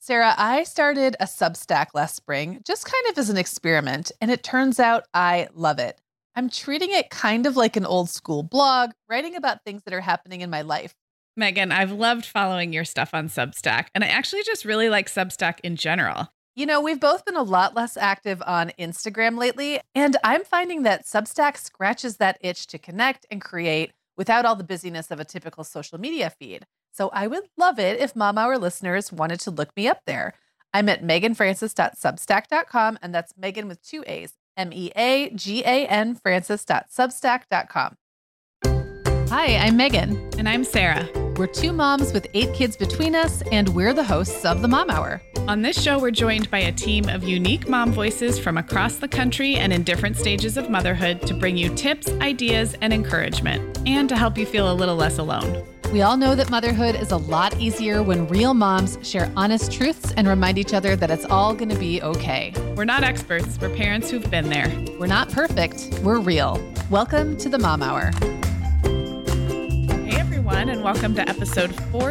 Sarah, I started a Substack last spring, just kind of as an experiment, and it turns out I love it. I'm treating it kind of like an old school blog, writing about things that are happening in my life. Megan, I've loved following your stuff on Substack, and I actually just really like Substack in general. You know, we've both been a lot less active on Instagram lately, and I'm finding that Substack scratches that itch to connect and create without all the busyness of a typical social media feed. So I would love it if Mom Hour listeners wanted to look me up there. I'm at meganfrancis.substack.com, and that's Megan with 2 A's, MEAGAN Francis.substack.com. Hi, I'm Megan. And I'm Sarah. We're two moms with 8 kids between us, and we're the hosts of the Mom Hour. On this show, we're joined by a team of unique mom voices from across the country and in different stages of motherhood to bring you tips, ideas, and encouragement, and to help you feel a little less alone. We all know that motherhood is a lot easier when real moms share honest truths and remind each other that it's all going to be okay. We're not experts. We're parents who've been there. We're not perfect. We're real. Welcome to the Mom Hour. Hey, everyone, and welcome to episode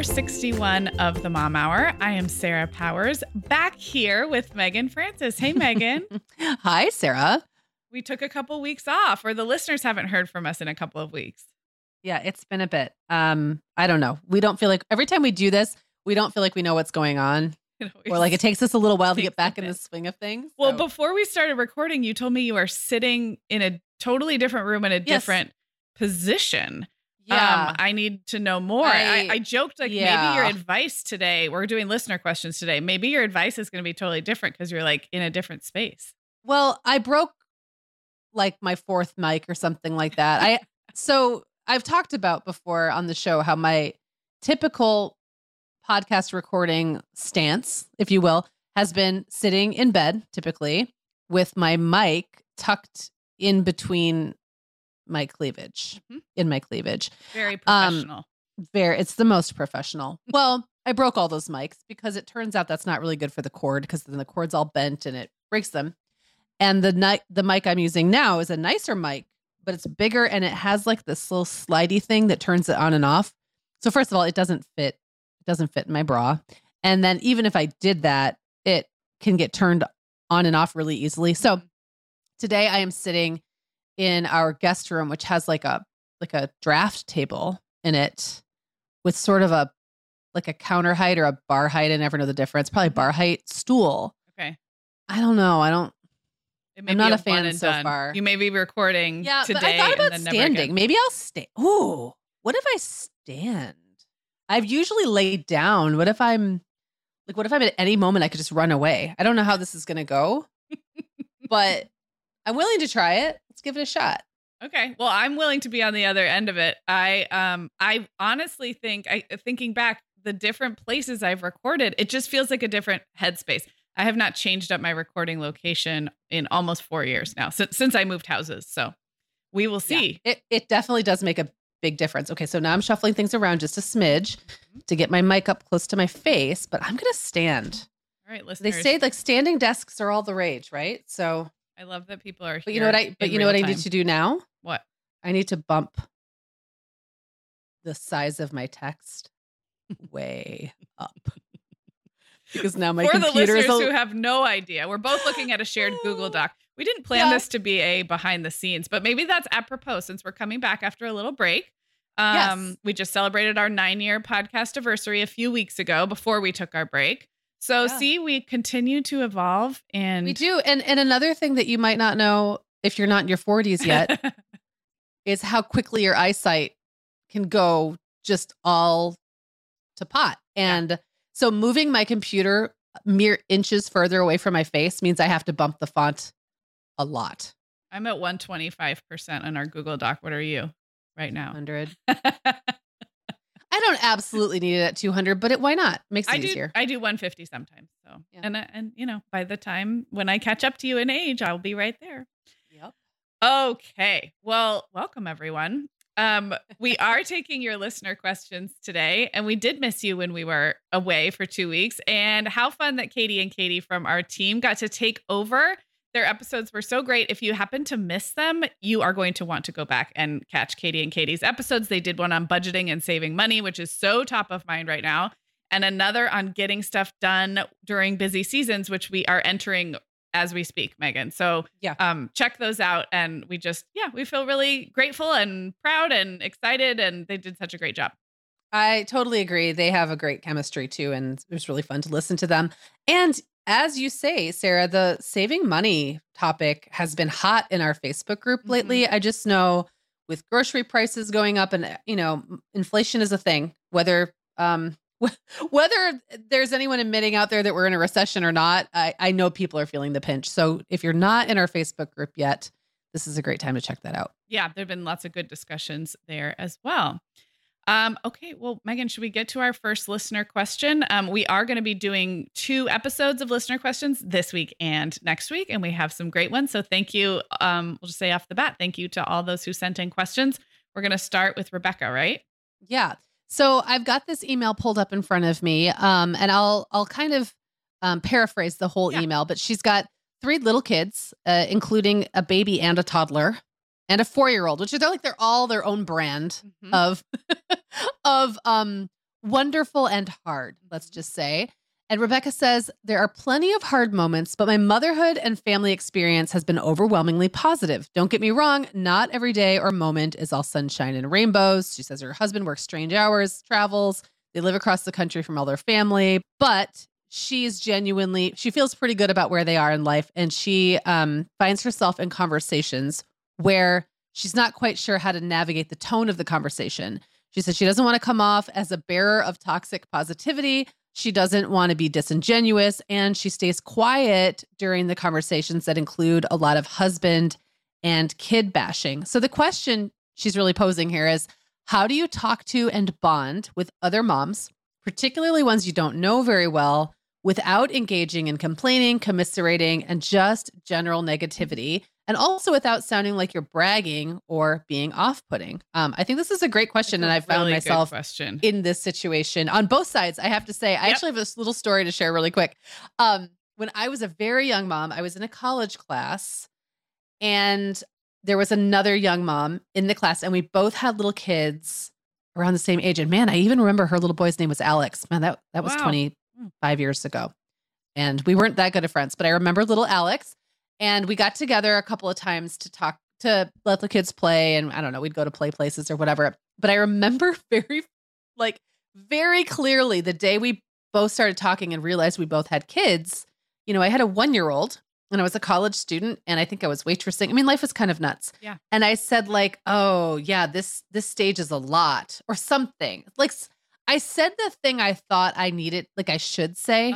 461 of the Mom Hour. I am Sarah Powers, back here with Megan Francis. Hey, Megan. Hi, Sarah. We took a couple weeks off, or the listeners haven't heard from us in a couple of weeks. Yeah, it's been a bit. I don't know. We don't feel like every time we do this, we don't feel like we know what's going on. Or like it takes us a little while to get back in the swing of things. Well, before we started recording, you told me you are sitting in a totally different room in a different position. Yeah. I need to know more. I joked like maybe your advice today, we're doing listener questions today. Maybe your advice is going to be totally different because you're like in a different space. Well, I broke like my 4th mic or something like that. So I've talked about before on the show how my typical podcast recording stance, if you will, has been sitting in bed, typically, with my mic tucked in between my cleavage, in my cleavage. Very professional. It's the most professional. Well, I broke all those mics because it turns out that's not really good for the cord because then the cord's all bent and it breaks them. And the mic I'm using now is a nicer mic, but it's bigger and it has like this little slidey thing that turns it on and off. So first of all, it doesn't fit. It doesn't fit in my bra. And then even if I did that, it can get turned on and off really easily. So today I am sitting in our guest room, which has like a draft table in it with sort of a counter height or a bar height. I never know the difference. Probably bar height stool. Okay. I don't know. I'm not a fan so done. far. You may be recording today. But I thought about and then standing. Maybe I'll stand. Ooh, what if I stand? I've usually laid down. What if I'm at any moment I could just run away? I don't know how this is going to go, but I'm willing to try it. Let's give it a shot. Okay. Well, I'm willing to be on the other end of it. I honestly think, thinking back, the different places I've recorded, it just feels like a different headspace. I have not changed up my recording location in almost 4 years now, since I moved houses. So we will see. Yeah, it definitely does make a big difference. Okay, so now I'm shuffling things around just a smidge to get my mic up close to my face, but I'm going to stand. All right, listeners. They say like standing desks are all the rage, right? So I love that people are here. But you know what I need to do now? What? I need to bump the size of my text way up. Because now my computer listeners who have no idea, we're both looking at a shared Google Doc. We didn't plan this to be a behind the scenes, but maybe that's apropos since we're coming back after a little break. Yes. We just celebrated our 9-year podcast anniversary a few weeks ago before we took our break. So see, we continue to evolve and we do. And another thing that you might not know if you're not in your 40s yet is how quickly your eyesight can go just all to pot. And so moving my computer mere inches further away from my face means I have to bump the font a lot. I'm at 125% on our Google Doc. What are you right now? 100. I don't absolutely need it at 200, but why not? Makes it easier. I do 150 sometimes. So, and you know, by the time when I catch up to you in age, I'll be right there. Yep. Okay. Well, welcome everyone. We are taking your listener questions today, and we did miss you when we were away for 2 weeks. And how fun that Katie and Katie from our team got to take over. Their episodes were so great. If you happen to miss them, you are going to want to go back and catch Katie and Katie's episodes. They did one on budgeting and saving money, which is so top of mind right now. and another on getting stuff done during busy seasons, which we are entering as we speak, Megan. So check those out. And we feel really grateful and proud and excited. And they did such a great job. I totally agree. They have a great chemistry too. And it was really fun to listen to them. And as you say, Sarah, the saving money topic has been hot in our Facebook group lately. I just know with grocery prices going up and, inflation is a thing, whether there's anyone admitting out there that we're in a recession or not, I know people are feeling the pinch. So if you're not in our Facebook group yet, this is a great time to check that out. Yeah, there've been lots of good discussions there as well. Okay, well, Megan, should we get to our first listener question? We are going to be doing 2 episodes of listener questions this week and next week, and we have some great ones. So thank you. We'll just say off the bat, thank you to all those who sent in questions. We're going to start with Rebecca, right? Yeah. So I've got this email pulled up in front of me, and I'll kind of paraphrase the whole email, but she's got 3 little kids, including a baby and a toddler and a 4-year-old, which they're all their own brand of wonderful and hard, let's just say. And Rebecca says, there are plenty of hard moments, but my motherhood and family experience has been overwhelmingly positive. Don't get me wrong, not every day or moment is all sunshine and rainbows. She says her husband works strange hours, travels. They live across the country from all their family, but she feels pretty good about where they are in life. And she finds herself in conversations where she's not quite sure how to navigate the tone of the conversation. She says she doesn't want to come off as a bearer of toxic positivity. She doesn't want to be disingenuous, and she stays quiet during the conversations that include a lot of husband and kid bashing. So the question she's really posing here is, how do you talk to and bond with other moms, particularly ones you don't know very well, without engaging in complaining, commiserating, and just general negativity, and also without sounding like you're bragging or being off-putting? I think this is a great question, and I found myself in this situation on both sides. I have to say, I actually have this little story to share really quick. When I was a very young mom, I was in a college class, and there was another young mom in the class, and we both had little kids around the same age. And man, I even remember her little boy's name was Alex. Man, that was 25 years ago. And we weren't that good of friends, but I remember little Alex. And we got together a couple of times to let the kids play. And I don't know, we'd go to play places or whatever. But I remember very clearly the day we both started talking and realized we both had kids. I had a 1-year-old and I was a college student, and I think I was waitressing. I mean, life was kind of nuts. Yeah. And I said oh yeah, this stage is a lot or something. I said the thing I thought I needed, I should say,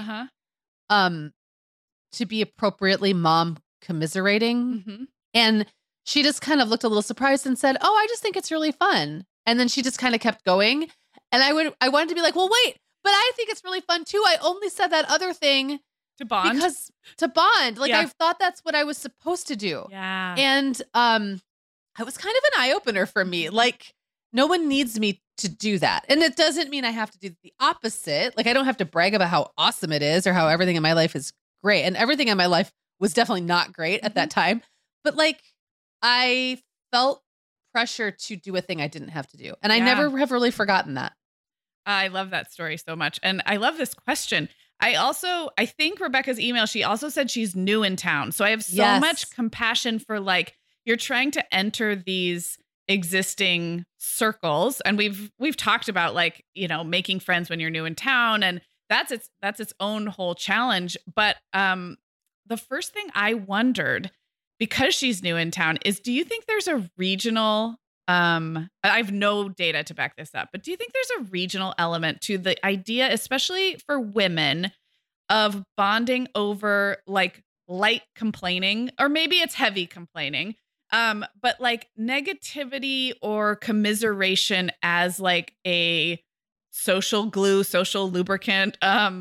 to be appropriately mom commiserating. And she just kind of looked a little surprised and said, "Oh, I just think it's really fun." And then she just kind of kept going. And I wanted to be like, "Well, wait, but I think it's really fun too. I only said that other thing to bond. I thought that's what I was supposed to do." Yeah. And it was kind of an eye-opener for me. No one needs me to do that. And it doesn't mean I have to do the opposite. I don't have to brag about how awesome it is or how everything in my life is great. And everything in my life was definitely not great at that time. But I felt pressure to do a thing I didn't have to do. And I never have really forgotten that. I love that story so much. And I love this question. I think Rebecca's email, she also said she's new in town. So I have so much compassion for you're trying to enter these existing circles. And we've talked about making friends when you're new in town, and that's its own whole challenge. But the first thing I wondered, because she's new in town, is, do you think there's a regional, I have no data to back this up, but do you think there's a regional element to the idea, especially for women, of bonding over light complaining, or maybe it's heavy complaining, but negativity or commiseration as a social glue, social lubricant?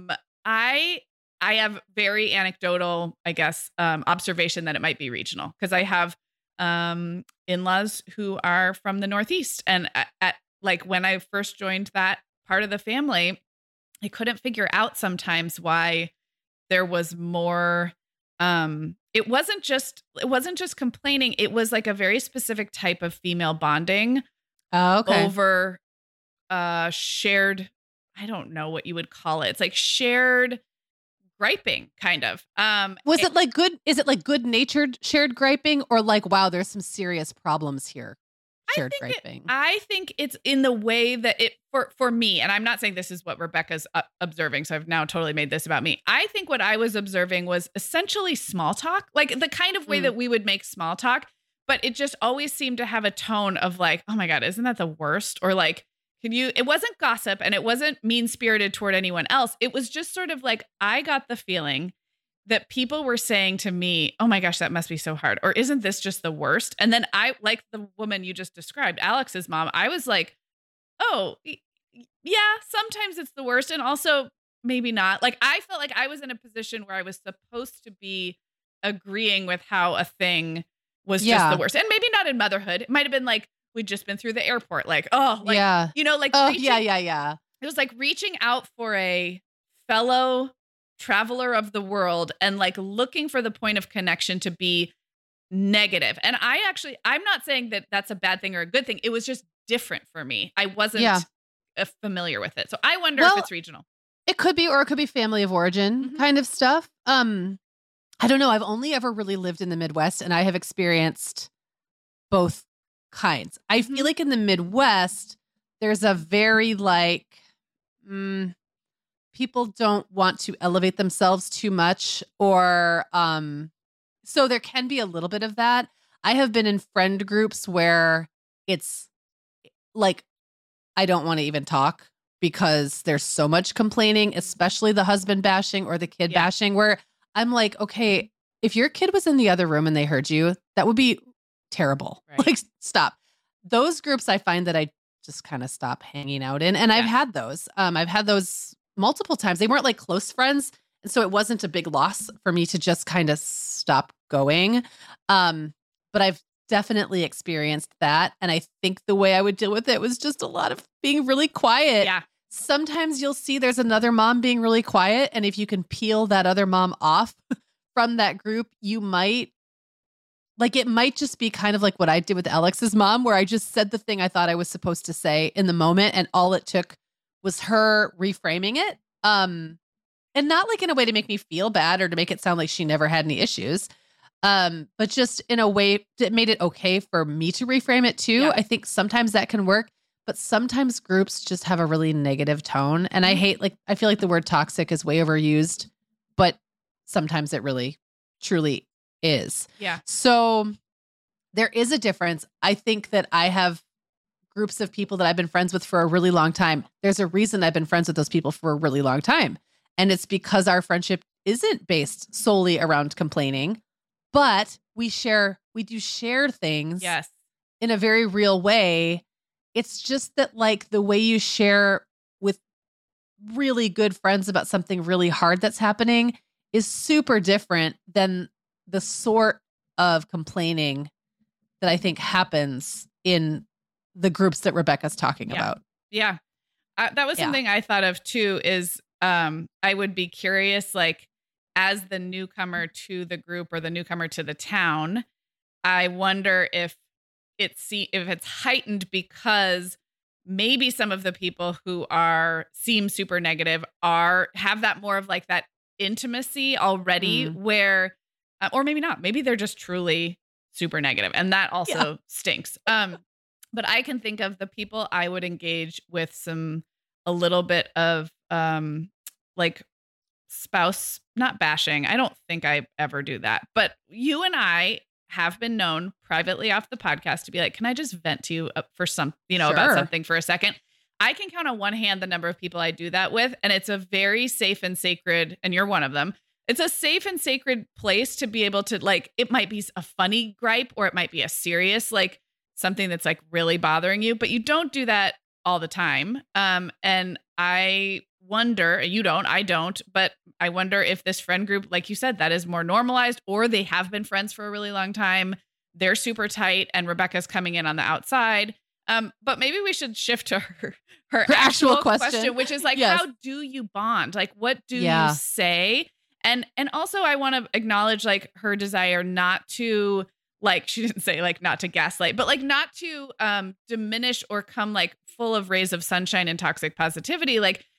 I have very anecdotal, I guess, observation that it might be regional, because I have in-laws who are from the Northeast. And when I first joined that part of the family, I couldn't figure out sometimes why there was more. It wasn't just complaining. It was a very specific type of female bonding over shared I don't know what you would call it. It's like shared griping kind of. Was it like good? Is it like good natured shared griping, or like, wow, there's some serious problems here? Shared griping. I think it's in the way that it for me, and I'm not saying this is what Rebecca's observing, so I've now totally made this about me. I think what I was observing was essentially small talk, like the kind of way that we would make small talk, but it just always seemed to have a tone of like, oh my God, isn't that the worst? Or like, it wasn't gossip and it wasn't mean-spirited toward anyone else. It was just sort of like, I got the feeling that people were saying to me, oh my gosh, that must be so hard. Or isn't this just the worst? And then I, like the woman you just described, Alex's mom, I was like, oh, yeah, sometimes it's the worst. And also maybe not. Like, I felt like I was in a position where I was supposed to be agreeing with how a thing was just the worst. And maybe not in motherhood. It might've been like, we'd just been through the airport. Like, oh, like, you know, like, yeah. It was like reaching out for a fellow traveler of the world and like looking for the point of connection to be negative. And I'm not saying that that's a bad thing or a good thing. It was just different for me. I wasn't familiar with it. So I wonder if it's regional. It could be, or it could be family of origin kind of stuff. I don't know. I've only ever really lived in the Midwest, and I have experienced both kinds. I feel like in the Midwest, there's a very like, people don't want to elevate themselves too much, or so there can be a little bit of that. I have been in friend groups where it's like, I don't want to even talk because there's so much complaining, especially the husband bashing or the kid bashing, where I'm like, okay, if your kid was in the other room and they heard you, that would be terrible. Right. Like, stop. Those groups I find that I just kind of stop hanging out in. And I've had those. I've had those multiple times. They weren't like close friends. And so it wasn't a big loss for me to just kind of stop going. But I've definitely experienced that. And I think the way I would deal with it was just a lot of being really quiet. Yeah. Sometimes you'll see there's another mom being really quiet. And if you can peel that other mom off from that group, you might, like, it might just be kind of like what I did with Alex's mom, where I just said the thing I thought I was supposed to say in the moment. And all it took was her reframing it. And not like in a way to make me feel bad or to make it sound like she never had any issues. But just in a way that made it okay for me to reframe it too. Yeah. I think sometimes that can work, but sometimes groups just have a really negative tone. And I feel like the word toxic is way overused, but sometimes it really truly is. Yeah. So there is a difference. I think that I have groups of people that I've been friends with for a really long time. There's a reason I've been friends with those people for a really long time. And it's because our friendship isn't based solely around complaining, but we do share things in a very real way. It's just that like the way you share with really good friends about something really hard that's happening is super different than the sort of complaining that I think happens in the groups that Rebecca's talking about. Yeah. That was something I thought of too, is I would be curious, like, as the newcomer to the group or the newcomer to the town, I wonder if it's heightened because maybe some of the people who seem super negative have that more of like that intimacy already where, or maybe not, maybe they're just truly super negative, and that also stinks. But I can think of the people I would engage with a little bit of like spouse, not bashing. I don't think I ever do that. But you and I have been known privately off the podcast to be like, can I just vent to you for about something for a second? I can count on one hand the number of people I do that with. And it's a very safe and sacred, and you're one of them. It's a safe and sacred place to be able to, like, it might be a funny gripe or it might be a serious, like something that's like really bothering you, but you don't do that all the time. And I wonder, I don't, but I wonder if this friend group, like you said, that is more normalized, or they have been friends for a really long time. They're super tight and Rebecca's coming in on the outside. But maybe we should shift to her actual question, which is like, how do you bond? Like, what do you say? And also I want to acknowledge like her desire not to, like, she didn't say like not to gaslight, but like not to diminish or come like full of rays of sunshine and toxic positivity. Like,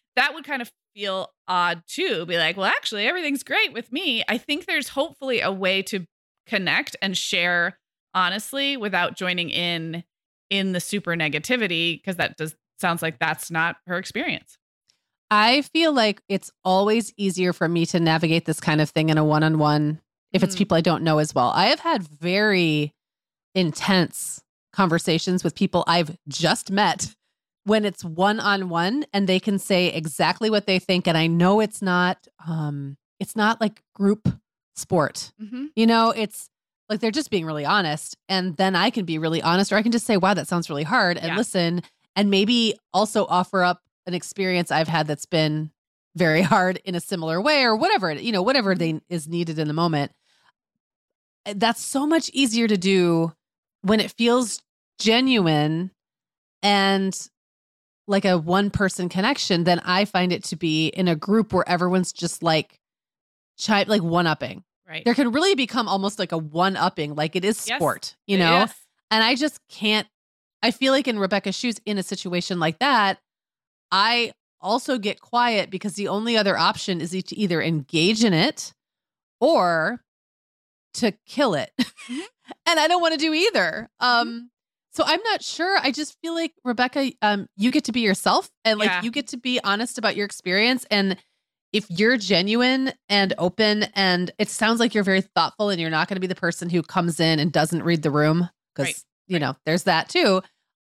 that would kind of feel odd too. Be like, well, actually, everything's great with me. I think there's hopefully a way to connect and share honestly without joining in the super negativity, because sounds like that's not her experience. I feel like it's always easier for me to navigate this kind of thing in a one-on-one if it's people I don't know as well. I have had very intense conversations with people I've just met when it's one-on-one and they can say exactly what they think. And I know it's not like group sport. Mm-hmm. You know, it's like they're just being really honest. And then I can be really honest, or I can just say, wow, that sounds really hard, and listen, and maybe also offer up an experience I've had that's been very hard in a similar way, or whatever, whatever is needed in the moment. That's so much easier to do when it feels genuine and like a one-person connection than I find it to be in a group where everyone's just like one-upping. Right. There can really become almost like a one-upping, like it is sport, Yes. And I just can't. I feel like in Rebecca's shoes, in a situation like that, I also get quiet because the only other option is to either engage in it or to kill it. Mm-hmm. And I don't want to do either. So I'm not sure. I just feel like, Rebecca, you get to be yourself, and you get to be honest about your experience. And if you're genuine and open, and it sounds like you're very thoughtful and you're not going to be the person who comes in and doesn't read the room, because, there's that too.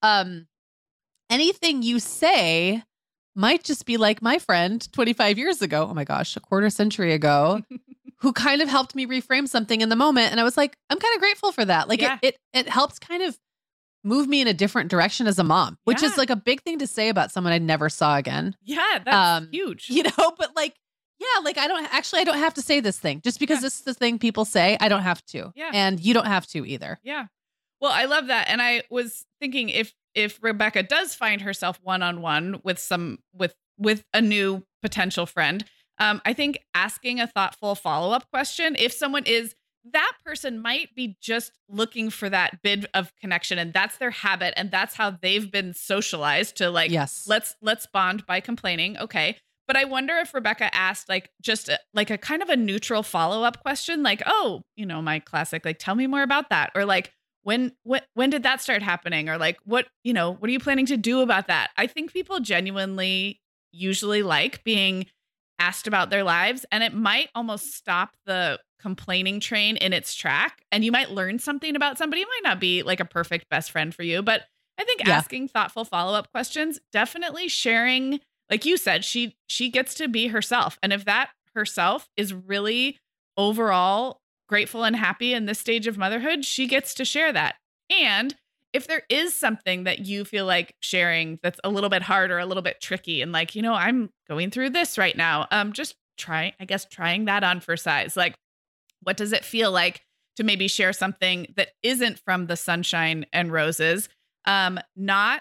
Anything you say might just be like my friend 25 years ago. Oh my gosh, a quarter century ago, who kind of helped me reframe something in the moment. And I was like, I'm kind of grateful for that. Like it helps kind of move me in a different direction as a mom, which is like a big thing to say about someone I never saw again. Yeah, that's huge. But I don't have to say this thing just because this is the thing people say. I don't have to. Yeah. And you don't have to either. Yeah. Well, I love that. And I was thinking if Rebecca does find herself one-on-one with a new potential friend, I think asking a thoughtful follow-up question, if someone is, that person might be just looking for that bit of connection, and that's their habit, and that's how they've been socialized to let's bond by complaining. Okay. But I wonder if Rebecca asked just a kind of a neutral follow-up question, like, oh, my classic, tell me more about that. Or when did that start happening? Or what are you planning to do about that? I think people genuinely usually like being asked about their lives, and it might almost stop the complaining train in its track. And you might learn something about somebody. It might not be like a perfect best friend for you, but I think asking thoughtful follow-up questions, definitely sharing, like you said, she gets to be herself. And if that herself is really overall grateful and happy in this stage of motherhood, she gets to share that. And if there is something that you feel like sharing that's a little bit hard or a little bit tricky, and I'm going through this right now, just trying that on for size. What does it feel like to maybe share something that isn't from the sunshine and roses, not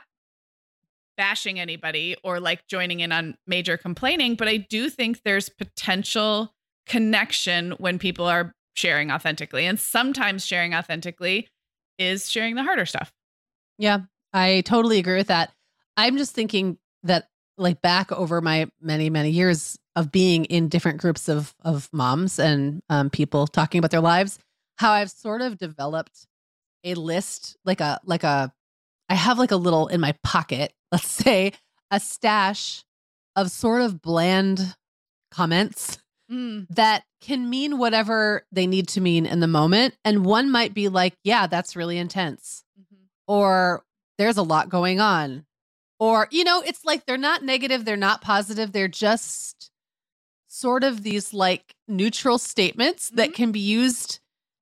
bashing anybody or joining in on major complaining, but I do think there's potential connection when people are sharing authentically. And sometimes sharing authentically is sharing the harder stuff. Yeah, I totally agree with that. I'm just thinking that back over my many, many years of being in different groups of moms and people talking about their lives, how I've sort of developed a list, I have a little in my pocket, let's say, a stash of sort of bland comments that can mean whatever they need to mean in the moment. And one might be like, yeah, that's really intense. Mm-hmm. Or there's a lot going on. Or, it's they're not negative, they're not positive, they're just sort of these neutral statements that can be used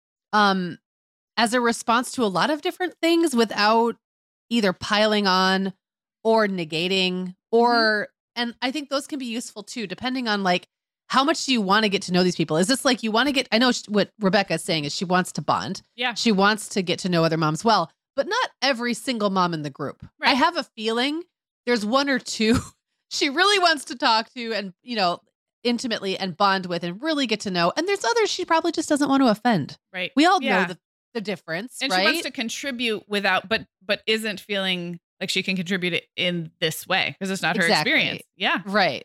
as a response to a lot of different things without either piling on or negating or, and I think those can be useful too, depending on how much do you want to get to know these people? Is this you want to get, I know what Rebecca is saying is she wants to bond. Yeah. She wants to get to know other moms well, but not every single mom in the group. Right. I have a feeling there's one or two she really wants to talk to and, intimately and bond with and really get to know. And there's others she probably just doesn't want to offend. Right. We all know the difference, and right? She wants to contribute without, but isn't feeling like she can contribute it in this way because it's not her experience. Yeah. Right.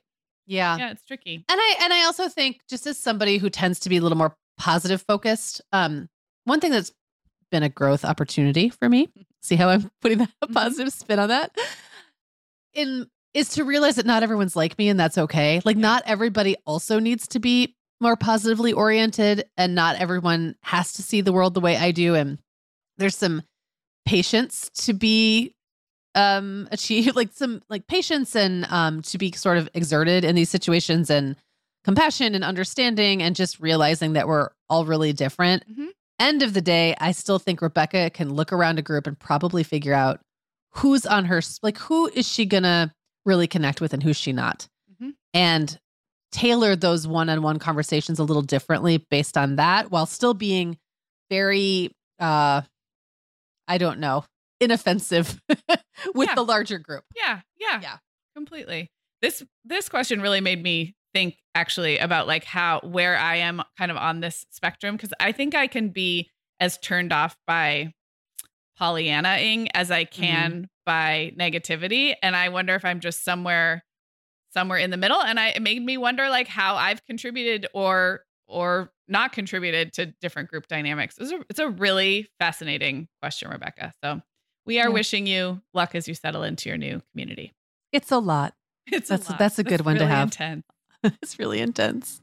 Yeah. Yeah, it's tricky. And I also think, just as somebody who tends to be a little more positive focused, one thing that's been a growth opportunity for me, see how I'm putting a positive spin on that, is to realize that not everyone's like me, and that's okay. Like, not everybody also needs to be more positively oriented, and not everyone has to see the world the way I do. And there's some patience to be achieve, like some like patience and to be sort of exerted in these situations, and compassion and understanding, and just realizing that we're all really different. End of the day, I still think Rebecca can look around a group and probably figure out who's on her, like, who is she gonna really connect with and who's she not, and tailor those one-on-one conversations a little differently based on that, while still being very I don't know, inoffensive with the larger group. Yeah. Completely. This question really made me think actually about like where I am kind of on this spectrum, because I think I can be as turned off by Pollyanna-ing as I can by negativity. And I wonder if I'm just somewhere in the middle. And it made me wonder like how I've contributed or not contributed to different group dynamics. It's a really fascinating question, Rebecca. So we are wishing you luck as you settle into your new community. It's a lot. That's a good one really to have. Intense. It's really intense.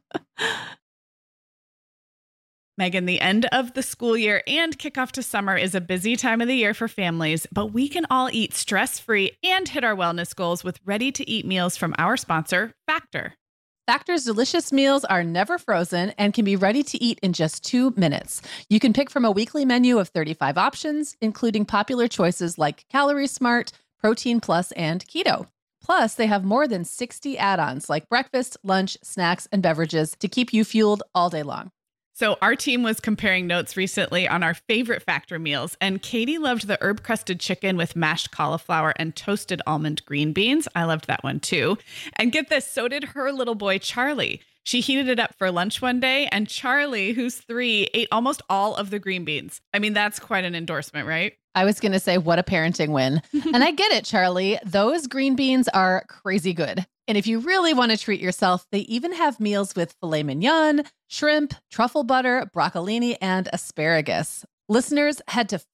Megan, the end of the school year and kickoff to summer is a busy time of the year for families, but we can all eat stress-free and hit our wellness goals with ready-to-eat meals from our sponsor, Factor. Factor's delicious meals are never frozen and can be ready to eat in just 2 minutes. You can pick from a weekly menu of 35 options, including popular choices like Calorie Smart, Protein Plus, and Keto. Plus, they have more than 60 add-ons like breakfast, lunch, snacks, and beverages to keep you fueled all day long. So our team was comparing notes recently on our favorite Factor meals, and Katie loved the herb-crusted chicken with mashed cauliflower and toasted almond green beans. I loved that one too. And get this, so did her little boy, Charlie. She heated it up for lunch one day, and Charlie, who's 3, ate almost all of the green beans. I mean, that's quite an endorsement, right? I was going to say, what a parenting win. And I get it, Charlie. Those green beans are crazy good. And if you really want to treat yourself, they even have meals with filet mignon, shrimp, truffle butter, broccolini, and asparagus. Listeners, head to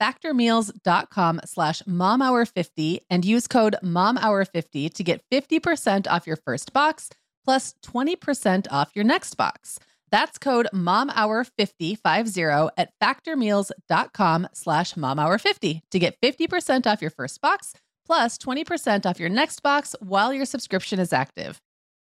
factormeals.com/momhour50 and use code momhour50 to get 50% off your first box plus 20% off your next box. That's code momhour50 at factormeals.com/momhour50 to get 50% off your first box plus 20% off your next box while your subscription is active.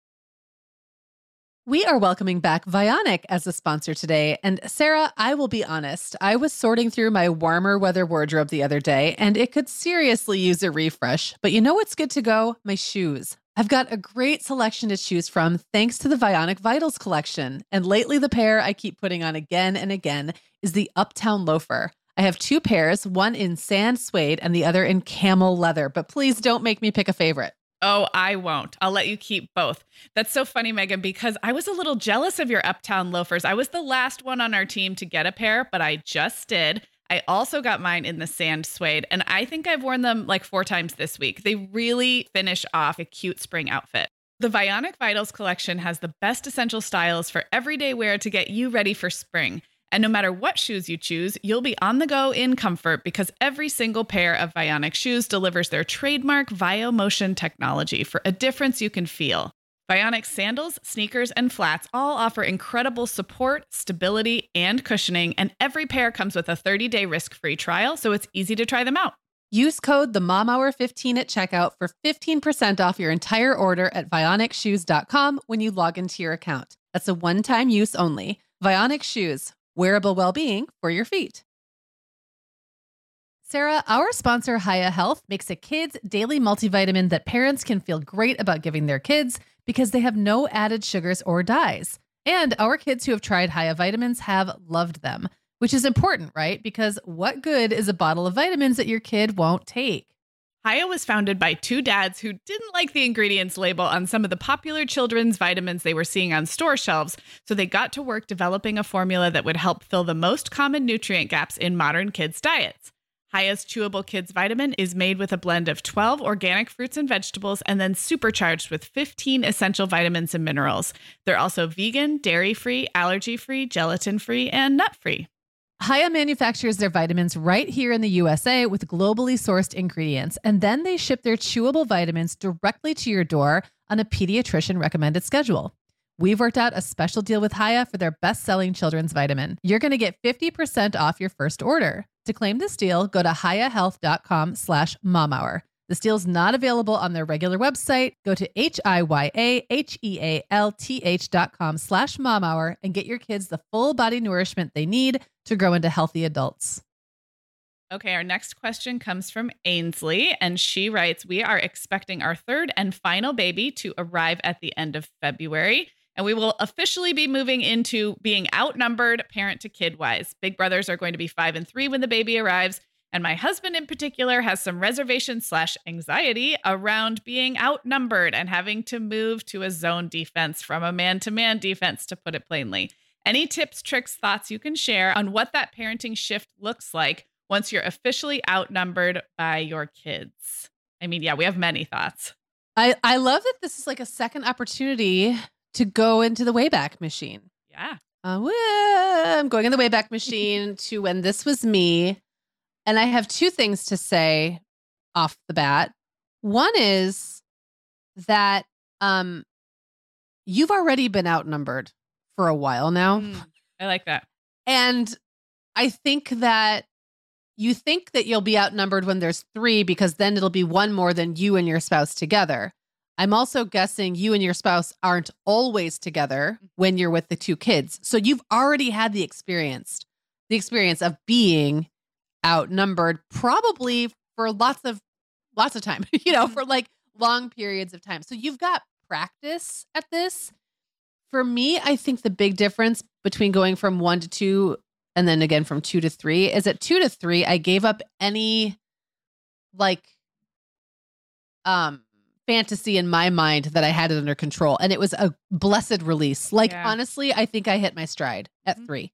We are welcoming back Vionic as a sponsor today. And Sarah, I will be honest, I was sorting through my warmer weather wardrobe the other day, and it could seriously use a refresh. But you know what's good to go? My shoes. I've got a great selection to choose from thanks to the Vionic Vitals collection. And lately, the pair I keep putting on again and again is the Uptown Loafer. I have 2 pairs, one in sand suede and the other in camel leather, but please don't make me pick a favorite. Oh, I won't. I'll let you keep both. That's so funny, Megan, because I was a little jealous of your Uptown loafers. I was the last one on our team to get a pair, but I just did. I also got mine in the sand suede, and I think I've worn them like 4 times this week. They really finish off a cute spring outfit. The Vionic Vitals collection has the best essential styles for everyday wear to get you ready for spring. And no matter what shoes you choose, you'll be on the go in comfort because every single pair of Vionic shoes delivers their trademark VioMotion technology for a difference you can feel. Vionic sandals, sneakers, and flats all offer incredible support, stability, and cushioning, and every pair comes with a 30-day risk-free trial, so it's easy to try them out. Use code TheMomHour15 at checkout for 15% off your entire order at VionicShoes.com when you log into your account. That's a one-time use only. Vionic Shoes. Wearable well-being for your feet. Sarah, our sponsor, Hiya Health, makes a kids' daily multivitamin that parents can feel great about giving their kids because they have no added sugars or dyes. And our kids who have tried Hiya vitamins have loved them, which is important, right? Because what good is a bottle of vitamins that your kid won't take? Hiya was founded by 2 dads who didn't like the ingredients label on some of the popular children's vitamins they were seeing on store shelves, so they got to work developing a formula that would help fill the most common nutrient gaps in modern kids' diets. Hiya's Chewable Kids Vitamin is made with a blend of 12 organic fruits and vegetables and then supercharged with 15 essential vitamins and minerals. They're also vegan, dairy-free, allergy-free, gelatin-free, and nut-free. Hiya manufactures their vitamins right here in the USA with globally sourced ingredients, and then they ship their chewable vitamins directly to your door on a pediatrician recommended schedule. We've worked out a special deal with Hiya for their best-selling children's vitamin. You're going to get 50% off your first order. To claim this deal, go to hiyahealth.com/momhour. This deal is not available on their regular website. Go to hiyahealth.com/momhour and get your kids the full body nourishment they need to grow into healthy adults. Okay, our next question comes from Ainsley, and she writes, we are expecting our third and final baby to arrive at the end of February, and we will officially be moving into being outnumbered parent to kid wise. Big brothers are going to be 5 and 3 when the baby arrives. And my husband in particular has some reservation/anxiety around being outnumbered and having to move to a zone defense from a man-to-man defense, to put it plainly. Any tips, tricks, thoughts you can share on what that parenting shift looks like once you're officially outnumbered by your kids? I mean, yeah, we have many thoughts. I love that this is like a second opportunity to go into the Wayback Machine. Yeah. I'm going in the Wayback Machine to when this was me. And I have two things to say off the bat. One is that you've already been outnumbered for a while now. I like that. And I think that you think that you'll be outnumbered when there's 3 because then it'll be one more than you and your spouse together. I'm also guessing you and your spouse aren't always together when you're with the 2 kids. So you've already had the experience of being outnumbered, probably for lots of time, for like long periods of time. So you've got practice at this. For me, I think the big difference between going from 1 to 2 and then again from 2 to 3 is at 2 to 3, I gave up any fantasy in my mind that I had it under control. And it was a blessed release. Honestly, I think I hit my stride at 3.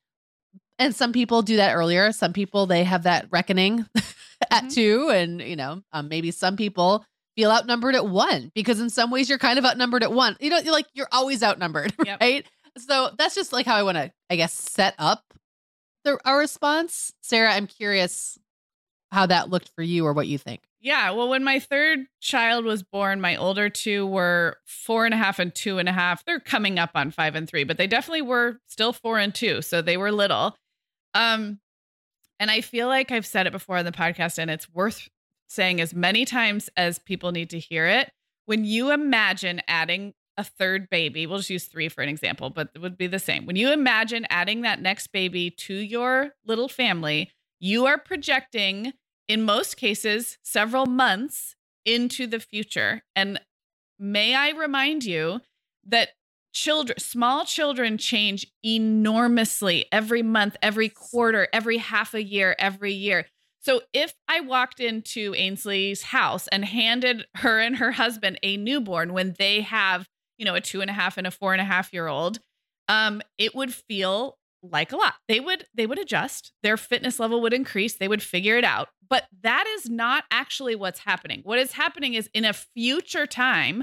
And some people do that earlier. Some people, they have that reckoning at 2. And, maybe some people feel outnumbered at 1 because in some ways you're kind of outnumbered at 1. You're always outnumbered, right? So that's just like how I want to, I guess, set up our response. Sarah, I'm curious how that looked for you or what you think. Yeah. Well, when my third child was born, my older 2 were 4.5 and 2.5. They're coming up on 5 and 3, but they definitely were still 4 and 2. So they were little. And I feel like I've said it before on the podcast, and it's worth saying as many times as people need to hear it. When you imagine adding a third baby, we'll just use 3 for an example, but it would be the same. When you imagine adding that next baby to your little family, you are projecting, in most cases, several months into the future. And may I remind you that small children change enormously every month, every quarter, every half a year, every year. So if I walked into Ainsley's house and handed her and her husband a newborn when they have, a 2.5 and a 4.5-year-old, it would feel like a lot. They would adjust. Their fitness level would increase. They would figure it out. But that is not actually what's happening. What is happening is in a future time,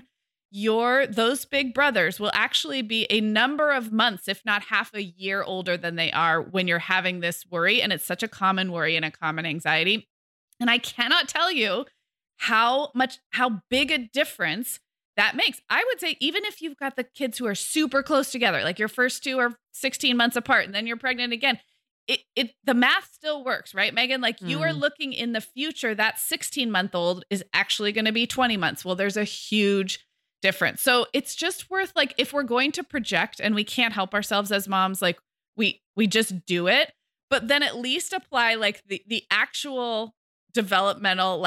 those big brothers will actually be a number of months, if not half a year older than they are when you're having this worry. And it's such a common worry and a common anxiety. And I cannot tell you how big a difference that makes. I would say, even if you've got the kids who are super close together, like your first 2 are 16 months apart and then you're pregnant again, the math still works, right, Megan? You are looking in the future, that 16-month-old is actually going to be 20 months. Well, there's a huge difference. So it's just worth, if we're going to project and we can't help ourselves as moms, we just do it, but then at least apply the actual developmental,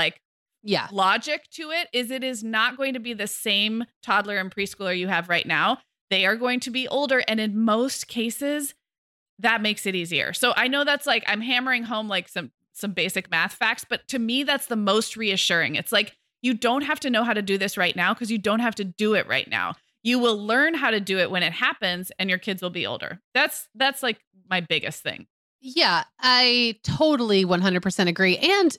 logic to it. It is not going to be the same toddler and preschooler you have right now. They are going to be older. And in most cases, that makes it easier. So I know that's I'm hammering home some basic math facts, but to me, that's the most reassuring. It's you don't have to know how to do this right now because you don't have to do it right now. You will learn how to do it when it happens and your kids will be older. That's my biggest thing. Yeah, I totally 100% agree. And,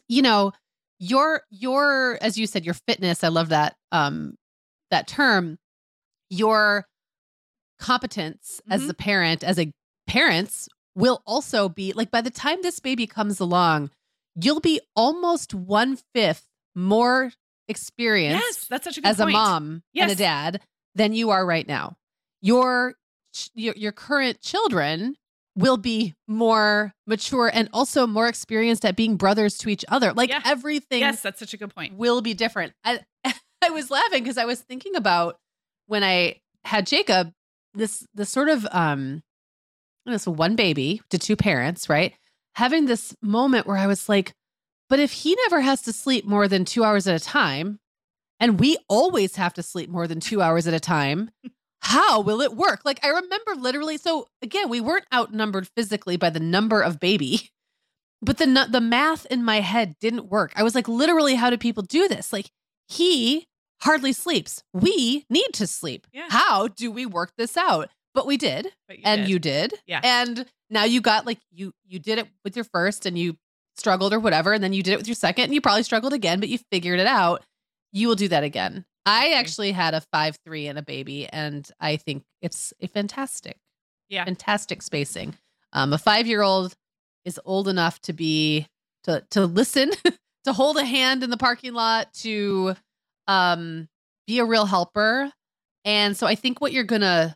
your, as you said, your fitness, I love that term, your competence as Mhm. a parent, parents will also be like, by the time this baby comes along, you'll be almost 1/5 more Yes, experienced that's such a good as a point. mom and a Yes. dad than you are right now. Your your current children will be more mature and also more experienced at being brothers to each other. Like Yeah. everything Yes, that's such a good point. will be different. I was laughing because I was thinking about when I had Jacob, this sort of this one baby to two parents, right? Having this moment where I was like, but if he never has to sleep more than 2 hours at a time, and we always have to sleep more than 2 hours at a time, how will it work? Like I remember literally, so again, we weren't outnumbered physically by the number of baby, but the math in my head didn't work. I was like, literally, how do people do this? Like, he hardly sleeps. We need to sleep. Yeah. How do we work this out? But we did, But you did. Yeah. And now you got like you did it with your first, and you struggled or whatever, and then you did it with your second, and you probably struggled again, but you figured it out. You will do that again. I Okay. actually had a 5'3" and a baby, and I think it's a fantastic spacing. A 5-year-old is old enough to be to listen, to hold a hand in the parking lot, to be a real helper. And so I think what you're gonna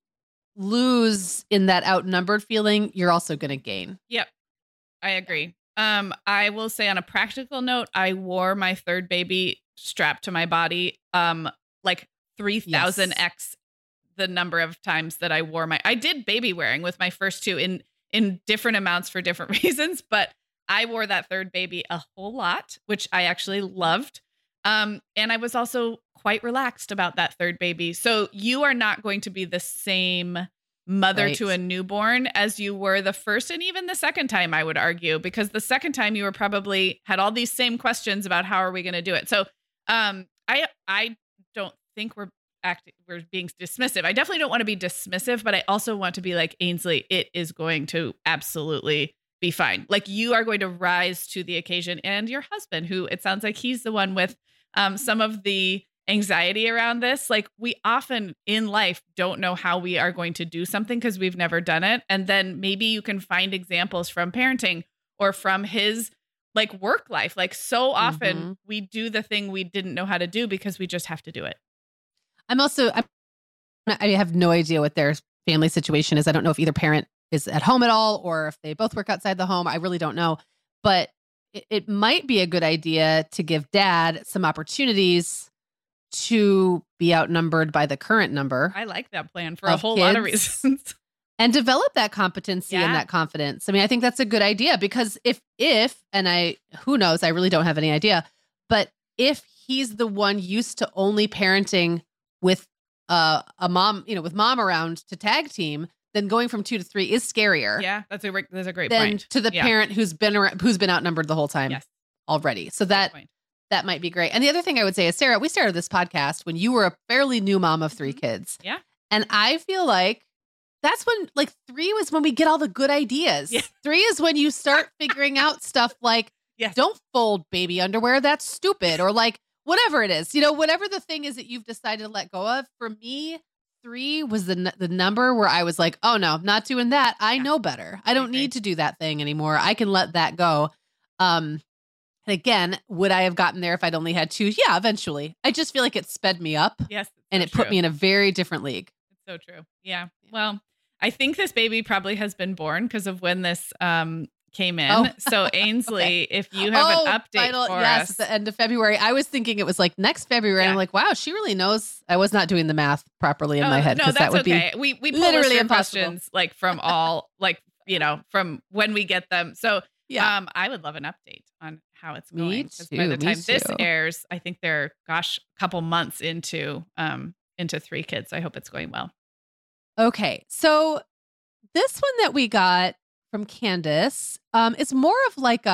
lose in that outnumbered feeling, you're also gonna gain. Yep. I agree. I will say on a practical note, I wore my third baby strapped to my body, like 3000x the number of times that I did baby wearing with my first two in different amounts for different reasons, but I wore that third baby a whole lot, which I actually loved. And I was also quite relaxed about that third baby. So you are not going to be the same mother Right. to a newborn as you were the first and even the second time, I would argue, because the second time you were probably had all these same questions about how are we going to do it. So I don't think we're being dismissive. I definitely don't want to be dismissive, but I also want to be like, Ainsley, it is going to absolutely be fine. Like you are going to rise to the occasion, and your husband, who it sounds like he's the one with some of the anxiety around this. Like we often in life don't know how we are going to do something because we've never done it. And then maybe you can find examples from parenting or from his like work life. Like so often we do the thing we didn't know how to do because we just have to do it. I have no idea what their family situation is. I don't know if either parent is at home at all or if they both work outside the home. I really don't know. But it might be a good idea to give dad some opportunities to be outnumbered by the current number. I like that plan for a whole lot of reasons. And develop that competency and Yeah. that confidence. I mean, I think that's a good idea because who knows, I really don't have any idea, but if he's the one used to only parenting with a mom, with mom around to tag team, then going from 2 to 3 is scarier. Yeah, that's a great than point. to the Yeah. parent who's been outnumbered the whole time Yes. already. So Great that point. might be great. And the other thing I would say is, Sarah, we started this podcast when you were a fairly new mom of 3 kids. Yeah. And I feel like that's when, like, 3 was when we get all the good ideas. Yeah. 3 is when you start figuring out stuff like, Yes. don't fold baby underwear. That's stupid. Or like, whatever it is, whatever the thing is that you've decided to let go of. For me, 3 was the number where I was like, oh no, not doing that. I know better. I don't agree. need to do that thing anymore. I can let that go. And again, would I have gotten there if I'd only had 2? Yeah, eventually. I just feel like it sped me up Yes. and it put me in a very different league. It's so true. Yeah. Well, I think this baby probably has been born because of when this came in. Oh. So Ainsley, if you have an update for yes, us. at the end of February. I was thinking it was like next February. Yeah. And I'm like, wow, she really knows. I was not doing the math properly in my head. No, 'cause that's that would okay. be We pull literally listener impossible. questions like from all from when we get them. So Yeah. I would love an update on how it's Me going. 'Cause by the too, time me this too. airs, I think they're a couple months into 3 kids. I hope it's going well. Okay. So this one that we got from Candace is more of like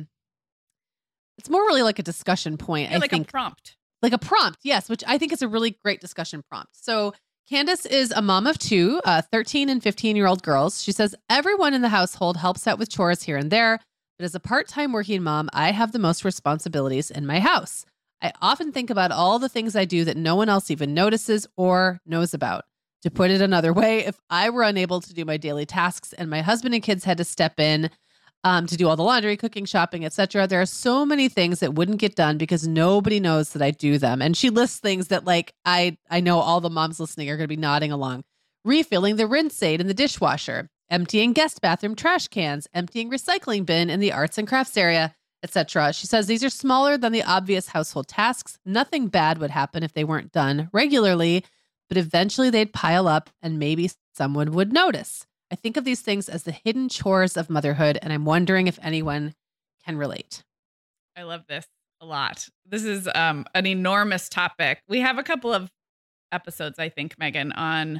it's more really like a discussion point. Yeah, I like think a prompt. like a prompt, yes, which I think is a really great discussion prompt. So Candace is a mom of two, 13 and 15-year-old girls. She says, everyone in the household helps out with chores here and there, but as a part-time working mom, I have the most responsibilities in my house. I often think about all the things I do that no one else even notices or knows about. To put it another way, if I were unable to do my daily tasks and my husband and kids had to step in to do all the laundry, cooking, shopping, etc., there are so many things that wouldn't get done because nobody knows that I do them. And she lists things that like I know all the moms listening are going to be nodding along. Refilling the rinse aid in the dishwasher, emptying guest bathroom trash cans, emptying recycling bin in the arts and crafts area, etc. She says these are smaller than the obvious household tasks. Nothing bad would happen if they weren't done regularly, but eventually they'd pile up and maybe someone would notice. I think of these things as the hidden chores of motherhood, and I'm wondering if anyone can relate. I love this a lot. This is an enormous topic. We have a couple of episodes, I think, Megan, on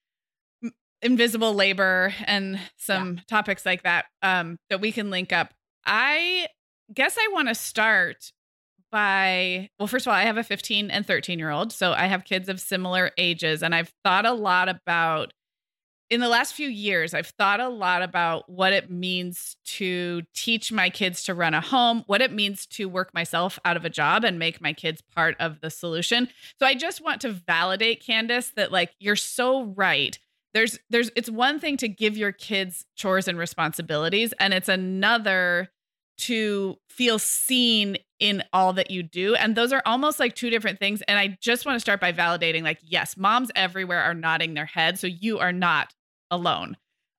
invisible labor and some topics like that that we can link up. I guess I want to start by, well, first of all, I have a 15 and 13-year-old, so I have kids of similar ages, and I've thought a lot about, in the last few years, I've thought a lot about what it means to teach my kids to run a home, what it means to work myself out of a job and make my kids part of the solution. So I just want to validate, Candace, that like, you're so right. It's one thing to give your kids chores and responsibilities, and it's another to feel seen in all that you do. And those are almost like two different things. And I just want to start by validating, like, yes, moms everywhere are nodding their head. So you are not alone.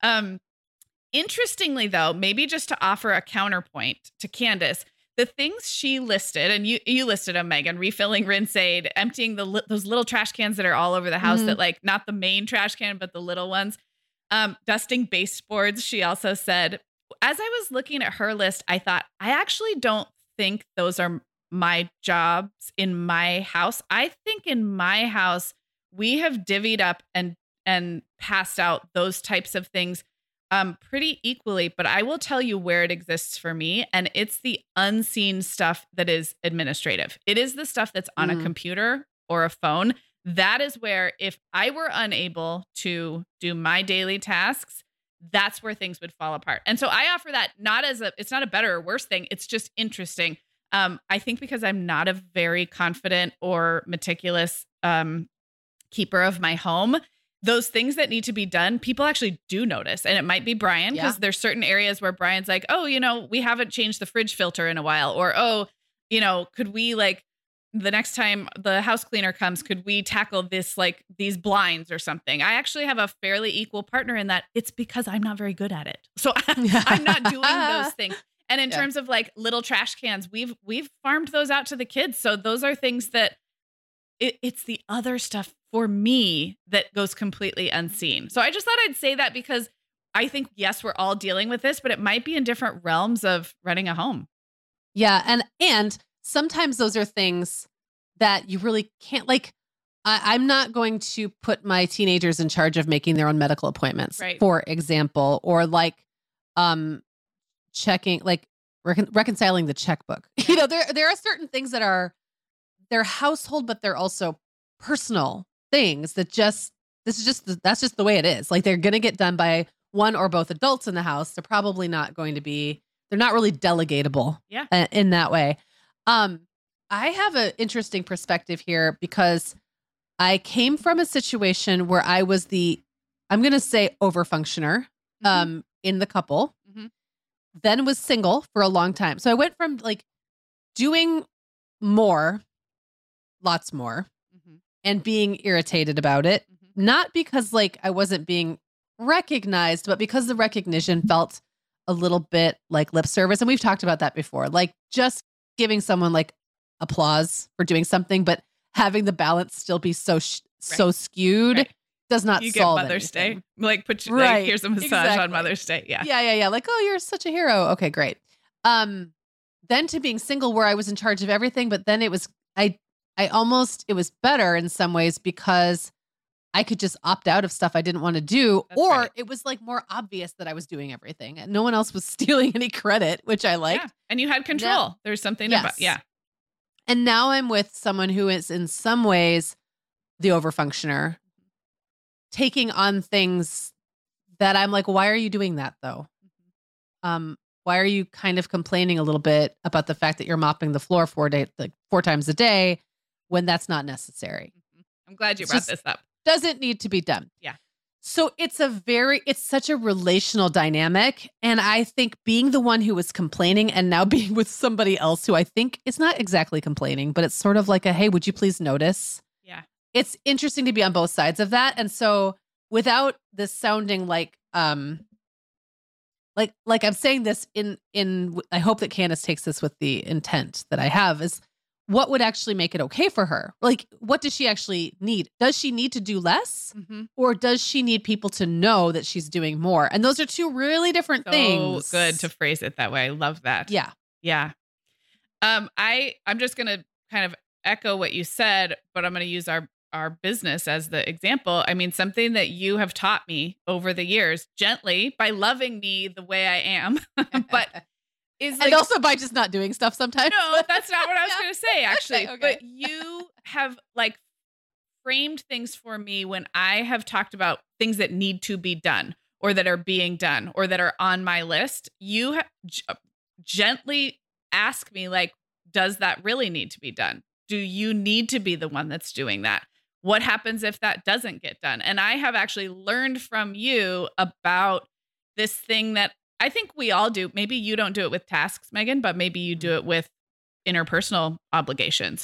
Interestingly, though, maybe just to offer a counterpoint to Candace, the things she listed, and you listed them, Megan, refilling rinse aid, emptying those little trash cans that are all over the house, that like not the main trash can, but the little ones, dusting baseboards. She also said, as I was looking at her list, I thought, I actually don't think those are my jobs in my house. I think in my house, we have divvied up and passed out those types of things pretty equally, but I will tell you where it exists for me. And it's the unseen stuff that is administrative. It is the stuff that's on a computer or a phone. That is where, if I were unable to do my daily tasks, that's where things would fall apart. And so I offer that not as it's not a better or worse thing. It's just interesting. I think because I'm not a very confident or meticulous keeper of my home, those things that need to be done, people actually do notice. And it might be Brian, because there's certain areas where Brian's like, oh, we haven't changed the fridge filter in a while. Or, oh, could we, like, the next time the house cleaner comes, could we tackle this, like these blinds or something? I actually have a fairly equal partner in that. It's because I'm not very good at it. So I'm not doing those things. And in terms of like little trash cans, we've farmed those out to the kids. So those are things that it's the other stuff for me that goes completely unseen. So I just thought I'd say that, because I think, yes, we're all dealing with this, but it might be in different realms of running a home. Yeah. And sometimes those are things that you really can't, like, I'm not going to put my teenagers in charge of making their own medical appointments, for example, or like checking, like reconciling the checkbook. There are certain things that are, they're household, but they're also personal things that that's just the way it is. Like, they're going to get done by one or both adults in the house. They're probably not going to be, they're not really delegatable in that way. I have an interesting perspective here, because I came from a situation where I was I'm going to say overfunctioner in the couple, then was single for a long time. So I went from like doing more, lots more, and being irritated about it, not because like I wasn't being recognized, but because the recognition felt a little bit like lip service. And we've talked about that before, like just giving someone like applause for doing something, but having the balance still be so skewed does not you solve get Mother's anything. Day. Like, like, here's a massage on Mother's Day. Yeah. Yeah. Like, oh, you're such a hero. Okay, great. Then to being single, where I was in charge of everything, but then it was, it was better in some ways, because I could just opt out of stuff I didn't want to do. It was like more obvious that I was doing everything and no one else was stealing any credit, which I liked. Yeah. And you had control. There's something about, And now I'm with someone who is in some ways the overfunctioner, taking on things that I'm like, why are you doing that though? Why are you kind of complaining a little bit about the fact that you're mopping the floor 4 times a day when that's not necessary? I'm glad you brought this up. Doesn't need to be done. Yeah. So it's such a relational dynamic. And I think being the one who was complaining and now being with somebody else who I think is not exactly complaining, but it's sort of like hey, would you please notice? Yeah. It's interesting to be on both sides of that. And so without this sounding like I'm saying this in I hope that Candace takes this with the intent that I have is what would actually make it okay for her? Like, what does she actually need? Does she need to do less? Or does she need people to know that she's doing more? And those are two really different things. So good to phrase it that way. I love that. Yeah. Yeah. I'm just going to kind of echo what you said, but I'm going to use our business as the example. I mean, something that you have taught me over the years, gently, by loving me the way I am, but is and also by just not doing stuff sometimes. No, that's not what I was going to say, actually. Okay. But you have framed things for me when I have talked about things that need to be done or that are being done or that are on my list. You gently ask me, does that really need to be done? Do you need to be the one that's doing that? What happens if that doesn't get done? And I have actually learned from you about this thing that I think we all do. Maybe you don't do it with tasks, Megan, but maybe you do it with interpersonal obligations.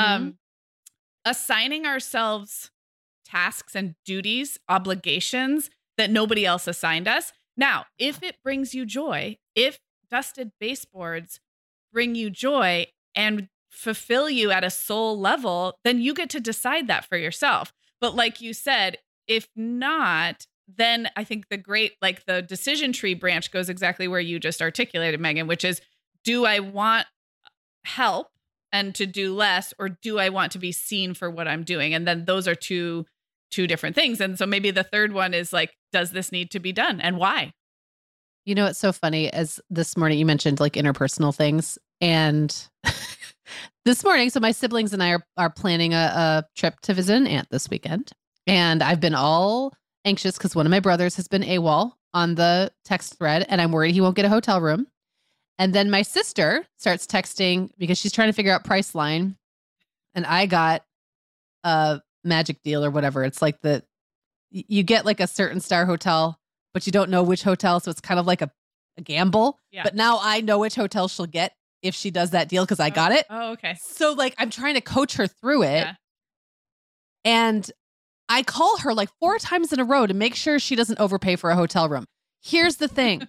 Assigning ourselves tasks and duties, obligations that nobody else assigned us. Now, if it brings you joy, if dusted baseboards bring you joy and fulfill you at a soul level, then you get to decide that for yourself. But like you said, if not, then I think the decision tree branch goes exactly where you just articulated, Megan, which is, do I want help and to do less, or do I want to be seen for what I'm doing? And then those are two different things. And so maybe the third one is does this need to be done and why? You know, it's so funny, as this morning you mentioned interpersonal things, and this morning, so my siblings and I are planning a trip to visit an aunt this weekend. And I've been all anxious because one of my brothers has been AWOL on the text thread, and I'm worried he won't get a hotel room. And then my sister starts texting because she's trying to figure out Priceline. And I got a magic deal or whatever. It's you get a certain star hotel, but you don't know which hotel. So it's kind of like a gamble. Yeah. But now I know which hotel she'll get if she does that deal because I got it. Oh, okay. So I'm trying to coach her through it. Yeah. And I call her 4 times in a row to make sure she doesn't overpay for a hotel room. Here's the thing.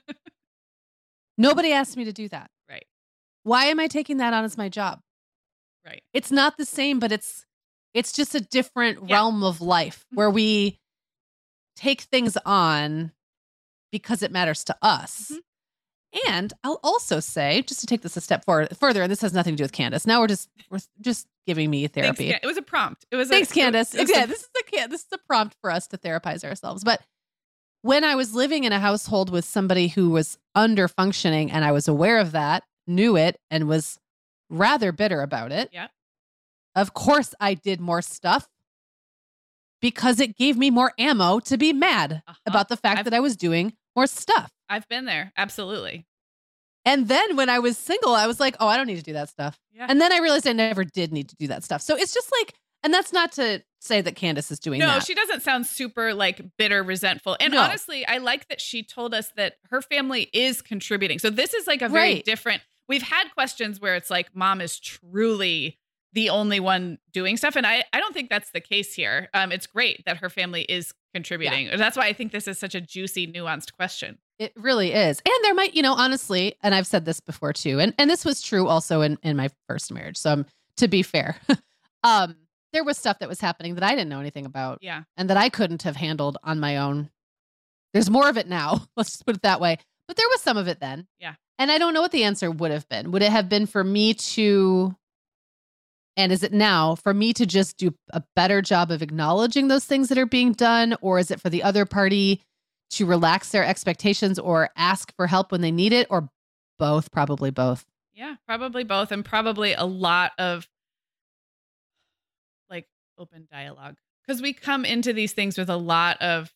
Nobody asked me to do that. Right. Why am I taking that on as my job? Right. It's not the same, but it's just a different realm of life where we take things on because it matters to us. And I'll also say, just to take this a step further, and this has nothing to do with Candace. Now we're just giving me therapy. Thanks, it was a prompt. Thanks, Candace. This is a prompt for us to therapize ourselves. But when I was living in a household with somebody who was under functioning, and I was aware of that, knew it, and was rather bitter about it. Yeah. Of course, I did more stuff because it gave me more ammo to be mad about the fact that I was doing more stuff. I've been there. Absolutely. And then when I was single, I was like, oh, I don't need to do that stuff. Yeah. And then I realized I never did need to do that stuff. So it's just and that's not to say that Candace is doing that. No, she doesn't sound super bitter, resentful. And honestly, I like that she told us that her family is contributing. So this is a very different, we've had questions where it's mom is truly the only one doing stuff. And I don't think that's the case here. It's great that her family is contributing. Yeah. That's why I think this is such a juicy, nuanced question. It really is. And there might, honestly, and I've said this before too, and this was true also in my first marriage. So to be fair, there was stuff that was happening that I didn't know anything about. Yeah. And that I couldn't have handled on my own. There's more of it now. Let's just put it that way. But there was some of it then. Yeah. And I don't know what the answer would have been. Would it have been for me to, and is it now for me to just do a better job of acknowledging those things that are being done? Or is it for the other party to relax their expectations or ask for help when they need it, or both? Probably both. Yeah, probably both. And probably a lot of open dialogue. because we come into these things with a lot of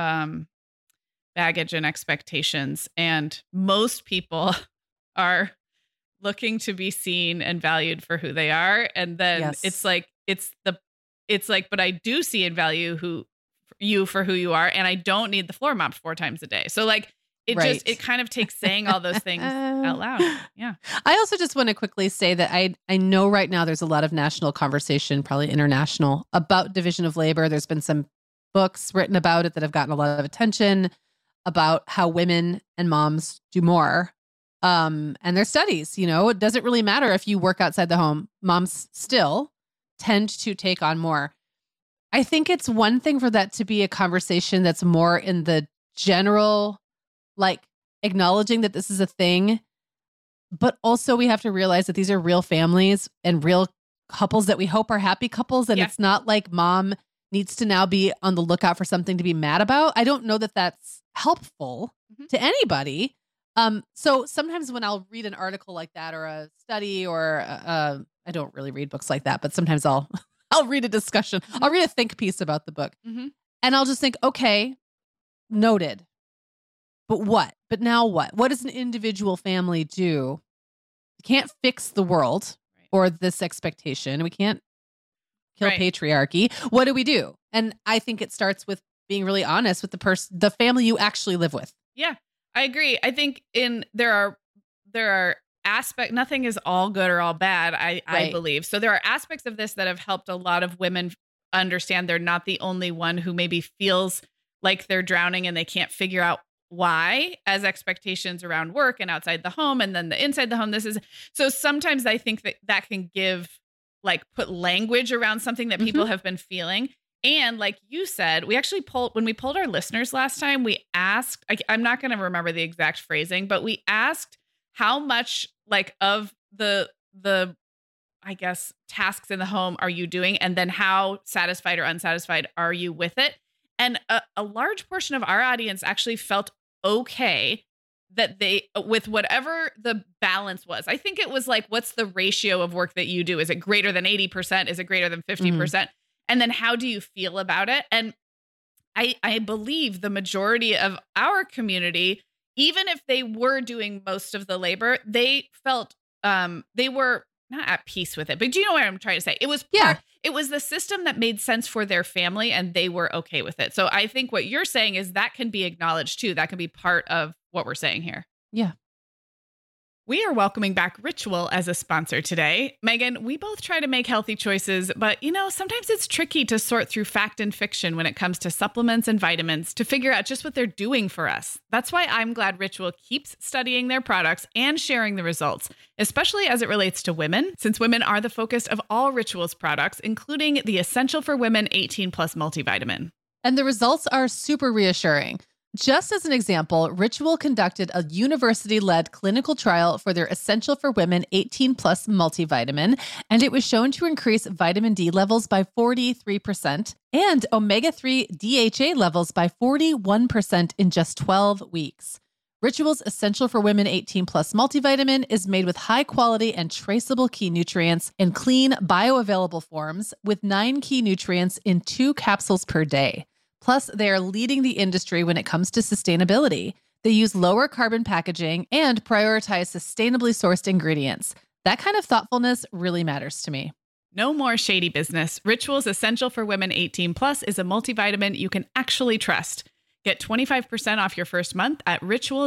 baggage and expectations, and most people are looking to be seen and valued for who they are. And then it's like, but I do see and value you for who you are. And I don't need the floor mopped 4 times a day. So like, it kind of takes saying all those things out loud. Yeah. I also just want to quickly say that I know right now there's a lot of national conversation, probably international, about division of labor. There's been some books written about it that have gotten a lot of attention about how women and moms do more. And there's studies, it doesn't really matter if you work outside the home. Moms still tend to take on more. I think it's one thing for that to be a conversation that's more in the general, like acknowledging that this is a thing, but also we have to realize that these are real families and real couples that we hope are happy couples. And it's not like mom needs to now be on the lookout for something to be mad about. I don't know that that's helpful to anybody. So sometimes when I'll read an article like that or a study or I don't really read books like that, but sometimes I'll read a discussion. I'll read a think piece about the book and I'll just think, okay, noted. But what? But now what? What does an individual family do? You can't fix the world or this expectation. We can't kill patriarchy. What do we do? And I think it starts with being really honest with the family you actually live with. Yeah, I agree. I think there are aspects, nothing is all good or all bad, I believe. So there are aspects of this that have helped a lot of women understand they're not the only one who maybe feels like they're drowning and they can't figure out why, as expectations around work and outside the home and then the inside the home. So sometimes I think that can put language around something that people have been feeling. And like you said, we actually when we polled our listeners last time, we asked, I'm not going to remember the exact phrasing, but we asked how much of the I guess tasks in the home are you doing? And then how satisfied or unsatisfied are you with it? And a large portion of our audience actually felt okay that with whatever the balance was. I think it was what's the ratio of work that you do? Is it greater than 80%? Is it greater than 50%? And then how do you feel about it? And I believe the majority of our community, even if they were doing most of the labor, they felt they were not at peace with it. But do you know what I'm trying to say? It was it was the system that made sense for their family and they were okay with it. So I think what you're saying is that can be acknowledged too. That can be part of what we're saying here. Yeah. We are welcoming back Ritual as a sponsor today. Megan, we both try to make healthy choices, but sometimes it's tricky to sort through fact and fiction when it comes to supplements and vitamins to figure out just what they're doing for us. That's why I'm glad Ritual keeps studying their products and sharing the results, especially as it relates to women, since women are the focus of all Ritual's products, including the Essential for Women 18+ multivitamin. And the results are super reassuring. Just as an example, Ritual conducted a university-led clinical trial for their Essential for Women 18+ multivitamin, and it was shown to increase vitamin D levels by 43% and omega-3 DHA levels by 41% in just 12 weeks. Ritual's Essential for Women 18+ multivitamin is made with high-quality and traceable key nutrients in clean, bioavailable forms with 9 key nutrients in 2 capsules per day. Plus, they are leading the industry when it comes to sustainability. They use lower carbon packaging and prioritize sustainably sourced ingredients. That kind of thoughtfulness really matters to me. No more shady business. Ritual's Essential for Women 18+ is a multivitamin you can actually trust. Get 25% off your first month at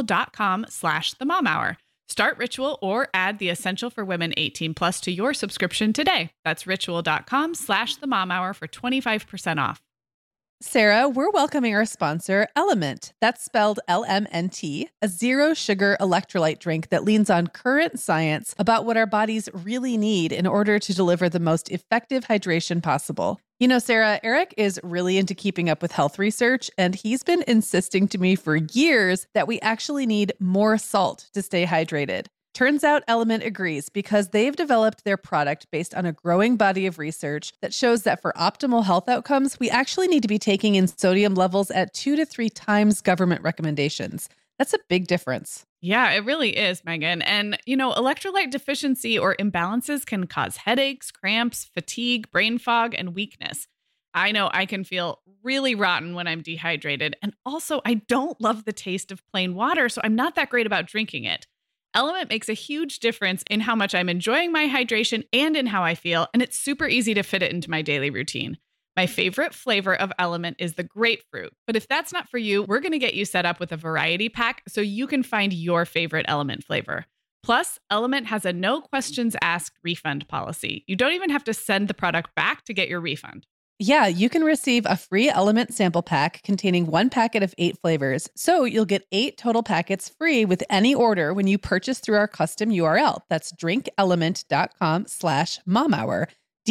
ritual.com/themomhour. Start Ritual or add the Essential for Women 18+ to your subscription today. That's ritual.com/themomhour for 25% off. Sarah, we're welcoming our sponsor, Element. That's spelled LMNT, a zero-sugar electrolyte drink that leans on current science about what our bodies really need in order to deliver the most effective hydration possible. Sarah, Eric is really into keeping up with health research, and he's been insisting to me for years that we actually need more salt to stay hydrated. Turns out Element agrees because they've developed their product based on a growing body of research that shows that for optimal health outcomes, we actually need to be taking in sodium levels at 2 to 3 times government recommendations. That's a big difference. Yeah, it really is, Megan. And, electrolyte deficiency or imbalances can cause headaches, cramps, fatigue, brain fog, and weakness. I know I can feel really rotten when I'm dehydrated. And also, I don't love the taste of plain water, so I'm not that great about drinking it. Element makes a huge difference in how much I'm enjoying my hydration and in how I feel, and it's super easy to fit it into my daily routine. My favorite flavor of Element is the grapefruit, but if that's not for you, we're going to get you set up with a variety pack so you can find your favorite Element flavor. Plus, Element has a no questions asked refund policy. You don't even have to send the product back to get your refund. Yeah, you can receive a free Element sample pack containing 1 packet of 8 flavors. So you'll get 8 total packets free with any order when you purchase through our custom URL. That's drinkelement.com/momhour,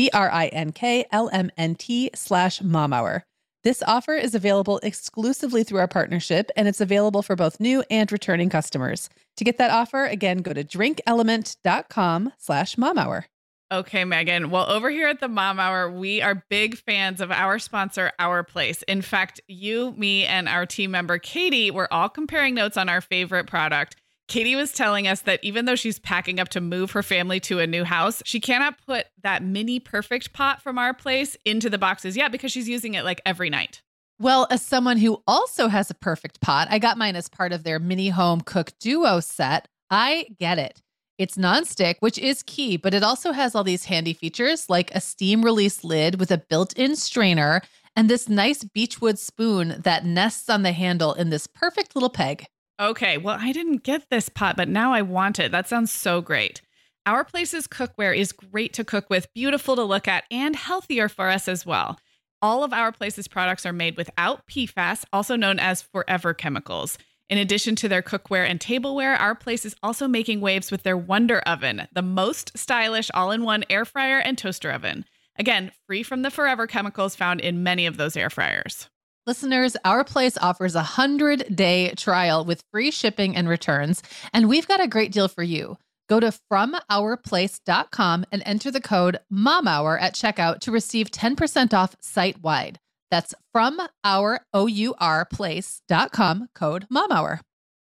DRINKLMNT/momhour. This offer is available exclusively through our partnership, and it's available for both new and returning customers. To get that offer, again, go to drinkelement.com/momhour. Okay, Megan. Well, over here at the Mom Hour, we are big fans of our sponsor, Our Place. In fact, you, me, and our team member, Katie, were all comparing notes on our favorite product. Katie was telling us that even though she's packing up to move her family to a new house, she cannot put that mini perfect pot from Our Place into the boxes yet because she's using it like every night. Well, as someone who also has a perfect pot, I got mine as part of their mini home cook duo set. I get it. It's nonstick, which is key, but it also has all these handy features like a steam release lid with a built-in strainer and this nice beechwood spoon that nests on the handle in this perfect little peg. Okay, well, I didn't get this pot, but now I want it. That sounds so great. Our Place's cookware is great to cook with, beautiful to look at, and healthier for us as well. All of Our Place's products are made without PFAS, also known as forever chemicals. In addition to their cookware and tableware, Our Place is also making waves with their Wonder Oven, the most stylish all-in-one air fryer and toaster oven. Again, free from the forever chemicals found in many of those air fryers. Listeners, Our Place offers a 100-day trial with free shipping and returns, and we've got a great deal for you. Go to FromOurPlace.com and enter the code MOMHOUR at checkout to receive 10% off site-wide. That's FromOurPlace.com, code MOMHOUR.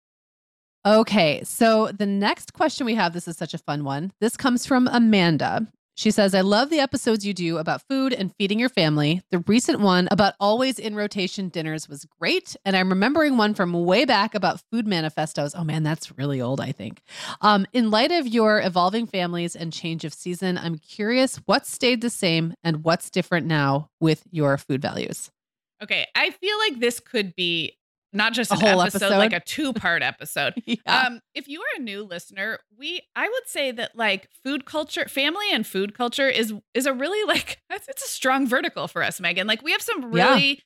Okay, so the next question we have, this is such a fun one. This comes from Amanda. She says, I love the episodes you do about food and feeding your family. The recent one about always in rotation dinners was great. And I'm remembering one from way back about food manifestos. Oh man, that's really old, I think. In light of your evolving families and change of season, I'm curious what stayed the same and what's different now with your food values. Okay, I feel like this could be not just A an whole episode, episode? like a 2-part episode. Yeah. If you are a new listener, I would say that like food culture, family and food culture is a really like, it's a strong vertical for us, Megan. Like we have some really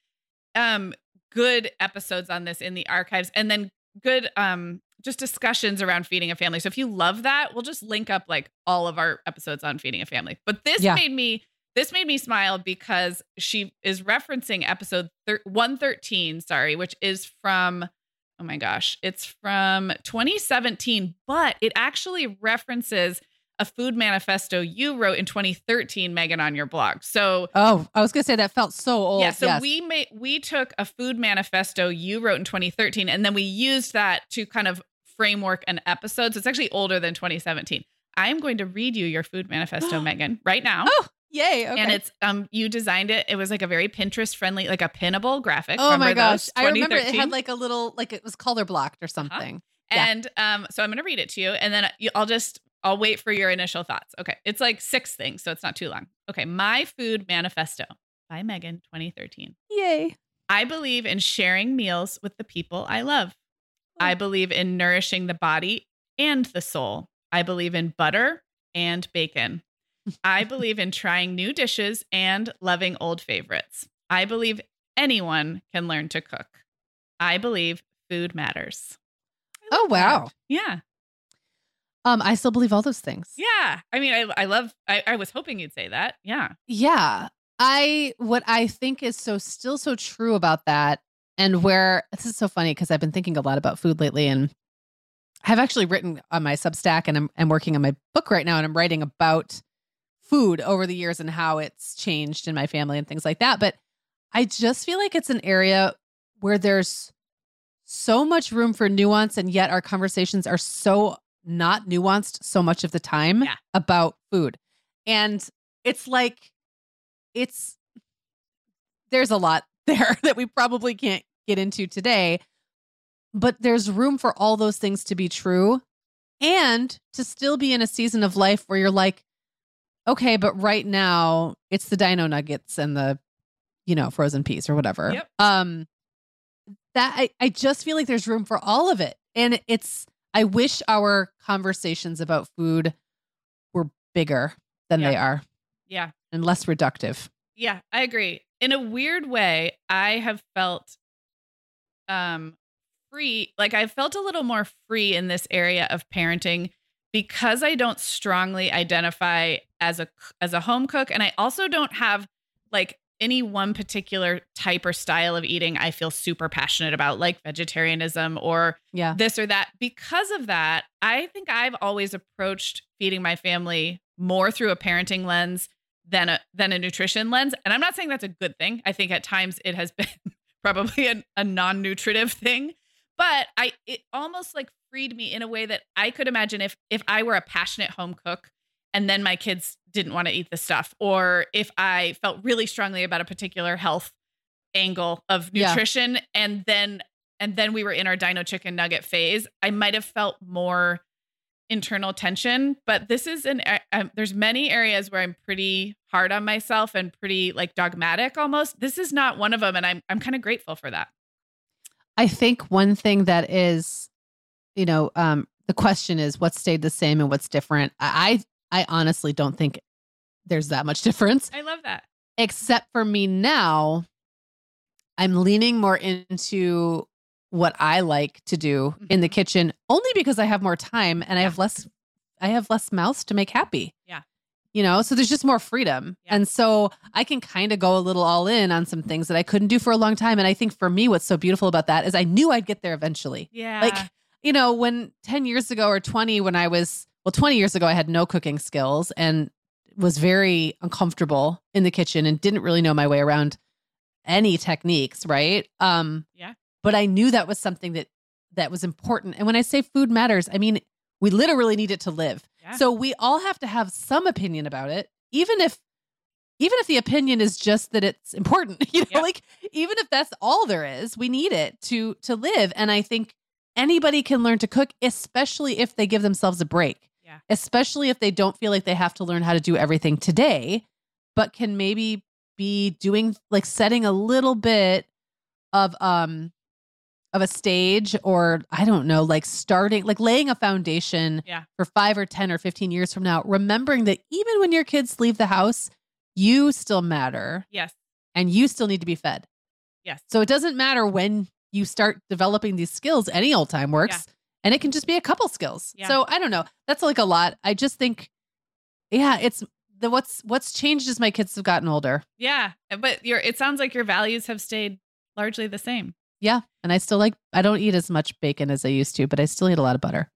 good episodes on this in the archives, and then good just discussions around feeding a family. So if you love that, we'll just link up like all of our episodes on feeding a family. But this made me smile because she is referencing episode 113, which is from, oh my gosh, it's from 2017, but it actually references a food manifesto you wrote in 2013, Megan, on your blog. So, I was going to say that felt so old. Yeah, so yes. we took a food manifesto you wrote in 2013, and then we used that to kind of framework an episode. So it's actually older than 2017. I'm going to read you your food manifesto, Megan, right now. Oh, yay. Okay. And it's you designed it. It was like a very Pinterest friendly, like a pinnable graphic. Oh my Remember gosh. those? I remember it 2013? had like a little, like it was color blocked or something. Yeah. And so I'm going to read it to you, and then I'll wait for your initial thoughts. Okay. It's like 6 things, so it's not too long. Okay. My food manifesto by Megan, 2013. Yay. I believe in sharing meals with the people I love. I believe in nourishing the body and the soul. I believe in butter and bacon. I believe in trying new dishes and loving old favorites. I believe anyone can learn to cook. I believe food matters. Oh, wow. That. Yeah. I still believe all those things. Yeah. I mean, I was hoping you'd say that. Yeah. Yeah. What I think is still so true about that, and where this is so funny because I've been thinking a lot about food lately, and I've actually written on my Substack, and I'm working on my book right now, and I'm writing about food over the years and how it's changed in my family and things like that. But I just feel like it's an area where there's so much room for nuance, and yet our conversations are so not nuanced so much of the time about food. And it's like, there's a lot there that we probably can't get into today, but there's room for all those things to be true and to still be in a season of life where you're like, okay, but right now it's the dino nuggets and the, frozen peas or whatever. Yep. That I just feel like there's room for all of it. And I wish our conversations about food were bigger than they are. Yeah. And less reductive. Yeah, I agree. In a weird way, I have felt free. Like I felt a little more free in this area of parenting because I don't strongly identify as a home cook. And I also don't have like any one particular type or style of eating I feel super passionate about, like vegetarianism or this or that. Because of that, I think I've always approached feeding my family more through a parenting lens than a nutrition lens. And I'm not saying that's a good thing. I think at times it has been probably a non-nutritive thing, but it almost like freed me in a way that I could imagine if I were a passionate home cook and then my kids didn't want to eat the stuff, or if I felt really strongly about a particular health angle of nutrition and then we were in our dino chicken nugget phase, I might have felt more internal tension. But this is there's many areas where I'm pretty hard on myself and pretty like dogmatic almost. This is not one of them. And I'm kind of grateful for that. I think one thing that is, the question is what stayed the same and what's different. I honestly don't think there's that much difference. I love that. Except for me now, I'm leaning more into what I like to do in the kitchen only because I have more time and I have less mouths to make happy. Yeah. So there's just more freedom. Yeah. And so I can kind of go a little all in on some things that I couldn't do for a long time. And I think for me, what's so beautiful about that is I knew I'd get there eventually. Yeah. Like, when 10 years ago or 20, 20 years ago, I had no cooking skills and was very uncomfortable in the kitchen and didn't really know my way around any techniques. Right. Yeah. But I knew that was something that was important. And when I say food matters, I mean, we literally need it to live. Yeah. So we all have to have some opinion about it, even if the opinion is just that it's important, like even if that's all there is, we need it to live. And I think anybody can learn to cook, especially if they give themselves a break. Yeah. Especially if they don't feel like they have to learn how to do everything today, but can maybe be doing like setting a little bit of a stage, or I don't know, like starting, like laying a foundation for 5 or 10 or 15 years from now, remembering that even when your kids leave the house, you still matter. Yes. And you still need to be fed. Yes. So it doesn't matter when you start developing these skills, any old time works. Yeah. And it can just be a couple skills. Yeah. So I don't know. That's like a lot. I just think, it's what's changed is my kids have gotten older. Yeah. But it sounds like your values have stayed largely the same. Yeah. And I don't eat as much bacon as I used to, but I still eat a lot of butter.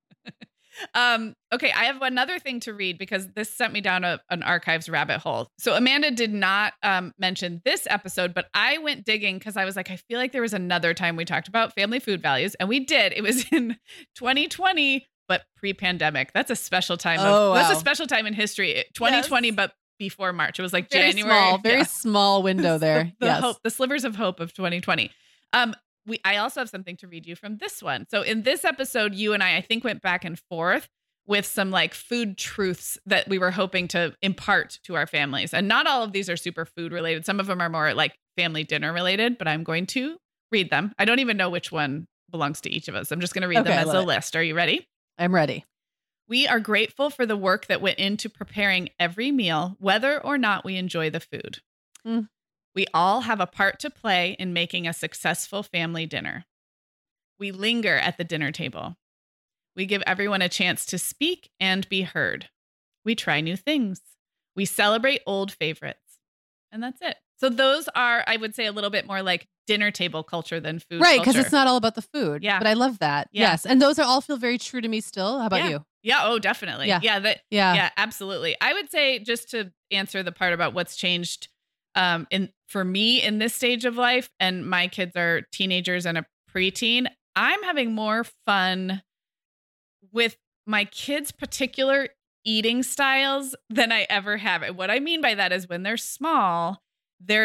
Okay. I have another thing to read because this sent me down an archives rabbit hole. So Amanda did not mention this episode, but I went digging because I was like, I feel like there was another time we talked about family food values, and we did. It was in 2020, but pre-pandemic. That's a special time. That's a special time in history. 2020, yes. But before March. It was like very January. Very small window there. The slivers of hope of 2020. I also have something to read you from this one. So in this episode, you and I think went back and forth with some like food truths that we were hoping to impart to our families. And not all of these are super food related. Some of them are more like family dinner related, but I'm going to read them. I don't even know which one belongs to each of us. I'm just going to read them as a list. Are you ready? I'm ready. We are grateful for the work that went into preparing every meal, whether or not we enjoy the food. Mm. We all have a part to play in making a successful family dinner. We linger at the dinner table. We give everyone a chance to speak and be heard. We try new things. We celebrate old favorites. And that's it. So those are, I would say, a little bit more like dinner table culture than food culture. Right, because culture. it's not all about the food. Yeah. But I love that. Yeah. Yes. And those all feel very true to me still. How about you? Yeah. Oh, definitely. Yeah. Yeah, absolutely. I would say, just to answer the part about what's changed for me in this stage of life, and my kids are teenagers and a preteen, I'm having more fun with my kids' particular eating styles than I ever have. And what I mean by that is when they're small, they're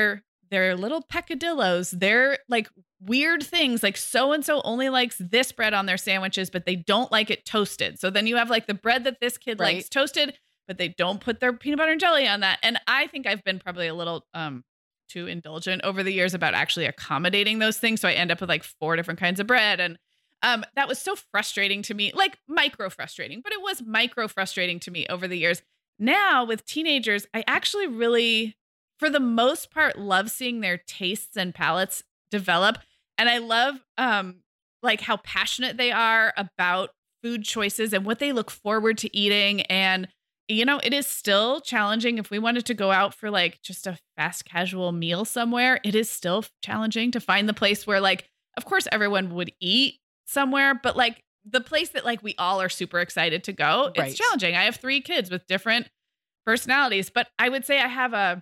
their little peccadillos, their like weird things, like so-and-so only likes this bread on their sandwiches, but they don't like it toasted. So then you have like the bread that this kid likes toasted, but they don't put their peanut butter and jelly on that. And I think I've been probably a little too indulgent over the years about actually accommodating those things. So I end up with like 4 different kinds of bread. And that was so frustrating to me, like micro frustrating, but it was micro frustrating to me over the years. Now with teenagers, I actually really, for the most part, love seeing their tastes and palates develop. And I love like how passionate they are about food choices and what they look forward to eating. And you know, it is still challenging if we wanted to go out for like just a fast casual meal somewhere. It is still challenging to find the place where like, of course, everyone would eat somewhere, but like the place that like we all are super excited to go, it's challenging. I have 3 kids with different personalities, but I would say I have a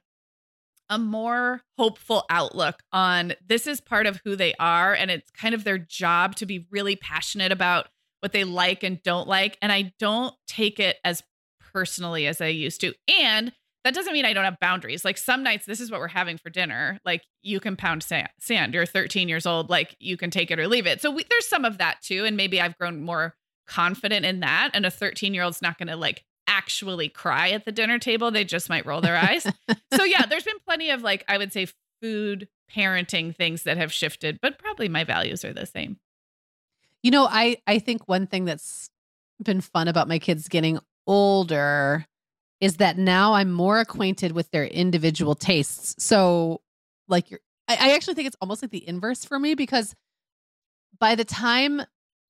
more hopeful outlook on this is part of who they are. And it's kind of their job to be really passionate about what they like and don't like. And I don't take it as personally as I used to. And that doesn't mean I don't have boundaries. Like some nights, this is what we're having for dinner. Like you can pound sand. You're 13 years old. Like you can take it or leave it. So there's some of that too. And maybe I've grown more confident in that. And a 13-year-old's not going to like actually cry at the dinner table. They just might roll their eyes. So yeah, there's been plenty of like, I would say food parenting things that have shifted, but probably my values are the same. You know, I think one thing that's been fun about my kids getting older is that now I'm more acquainted with their individual tastes. So like I actually think it's almost like the inverse for me, because by the time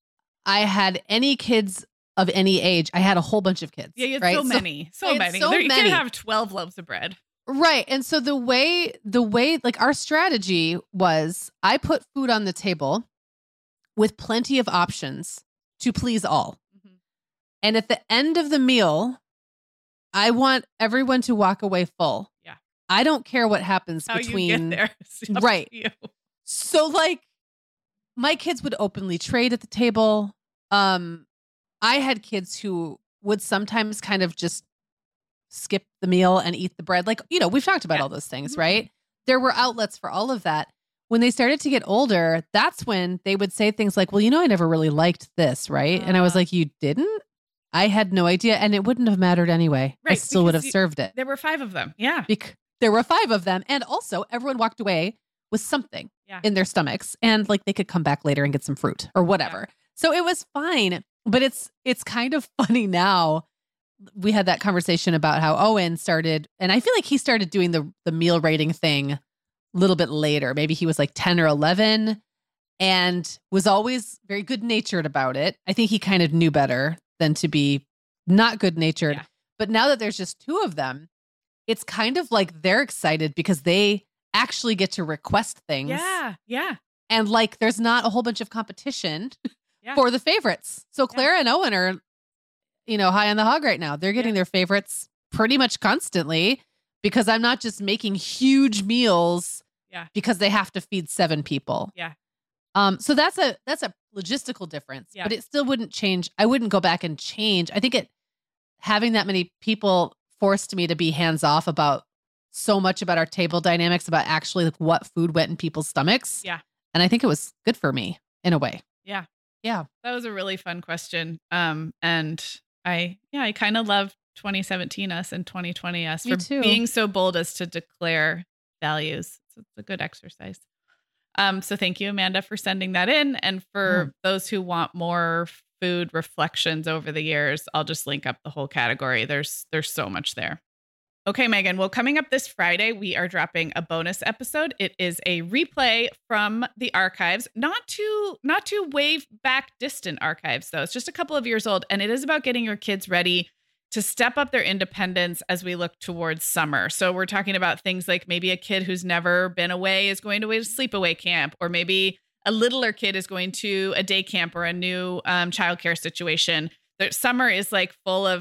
I had any kids of any age, I had a whole bunch of kids. Yeah, you had right? so many. You can have 12 loaves of bread. Right. And so the way like our strategy was I put food on the table with plenty of options to please all. And at the end of the meal, I want everyone to walk away full. Yeah. I don't care what happens between. You get there. Right. So like my kids would openly trade at the table. I had kids who would sometimes kind of just skip the meal and eat the bread. Like, you know, we've talked about all those things, right? There were outlets for all of that. When they started to get older, that's when they would say things like, well, you know, I never really liked this, right? And I was like, you didn't? I had no idea. And it wouldn't have mattered anyway. Right, I still would have served it. There were 5 of them. Yeah. There were 5 of them. And also everyone walked away with something in their stomachs. And like they could come back later and get some fruit or whatever. Yeah. So it was fine. But it's kind of funny now. We had that conversation about how Owen started, and I feel like he started doing the meal rating thing a little bit later. Maybe he was like 10 or 11 and was always very good natured about it. I think he kind of knew better than to be not good natured. Yeah. But now that there's just 2 of them, it's kind of like they're excited because they actually get to request things. Yeah. Yeah. And like there's not a whole bunch of competition for the favorites. So Clara and Owen are, you know, high on the hog right now. They're getting their favorites pretty much constantly because I'm not just making huge meals because they have to feed 7 people. Yeah. So that's a logistical difference, but it still wouldn't change. I wouldn't go back and change. I think having that many people forced me to be hands off about so much about our table dynamics, about actually like what food went in people's stomachs. Yeah. And I think it was good for me in a way. Yeah. Yeah. That was a really fun question. And I kind of love 2017 us and 2020 us for being so bold as to declare values. So it's a good exercise. So thank you, Amanda, for sending that in. And for those who want more food reflections over the years, I'll just link up the whole category. There's so much there. Okay, Megan. Well, coming up this Friday, we are dropping a bonus episode. It is a replay from the archives, not too way back distant archives, though. It's just a couple of years old, and it is about getting your kids ready to step up their independence as we look towards summer. So we're talking about things like maybe a kid who's never been away is going to a sleepaway camp, or maybe a littler kid is going to a day camp or a new childcare situation. Summer is like full of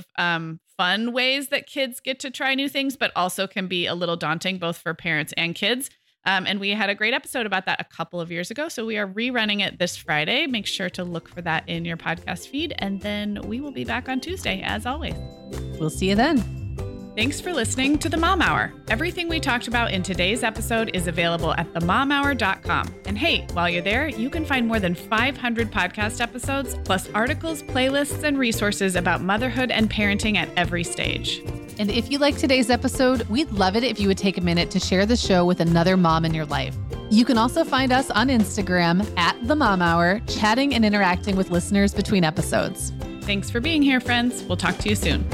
fun ways that kids get to try new things, but also can be a little daunting both for parents and kids. And we had a great episode about that a couple of years ago. So we are rerunning it this Friday. Make sure to look for that in your podcast feed. And then we will be back on Tuesday, as always. We'll see you then. Thanks for listening to The Mom Hour. Everything we talked about in today's episode is available at themomhour.com. And hey, while you're there, you can find more than 500 podcast episodes, plus articles, playlists, and resources about motherhood and parenting at every stage. And if you like today's episode, we'd love it if you would take a minute to share the show with another mom in your life. You can also find us on Instagram at The Mom Hour, chatting and interacting with listeners between episodes. Thanks for being here, friends. We'll talk to you soon.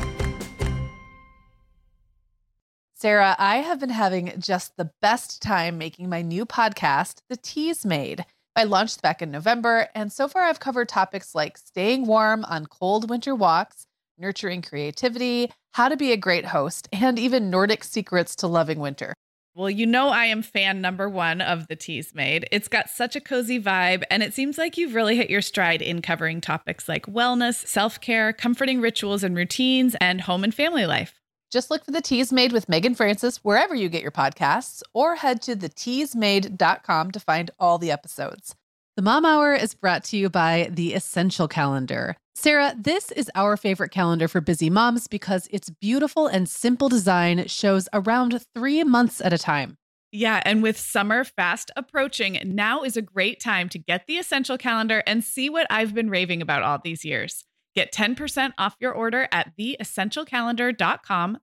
Sarah, I have been having just the best time making my new podcast, The Teas Made. I launched back in November, and so far I've covered topics like staying warm on cold winter walks, nurturing creativity, how to be a great host, and even Nordic secrets to loving winter. Well, you know I am fan number one of The Teas Made. It's got such a cozy vibe, and it seems like you've really hit your stride in covering topics like wellness, self-care, comforting rituals and routines, and home and family life. Just look for The Teas Made with Megan Francis wherever you get your podcasts, or head to theteasmade.com to find all the episodes. The Mom Hour is brought to you by The Essential Calendar. Sarah, this is our favorite calendar for busy moms because its beautiful and simple design shows around 3 months at a time. Yeah, and with summer fast approaching, now is a great time to get The Essential Calendar and see what I've been raving about all these years. Get 10% off your order at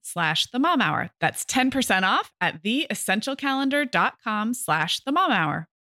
theessentialcalendar.com/themomhour. That's 10% off at theessentialcalendar.com/themomhour.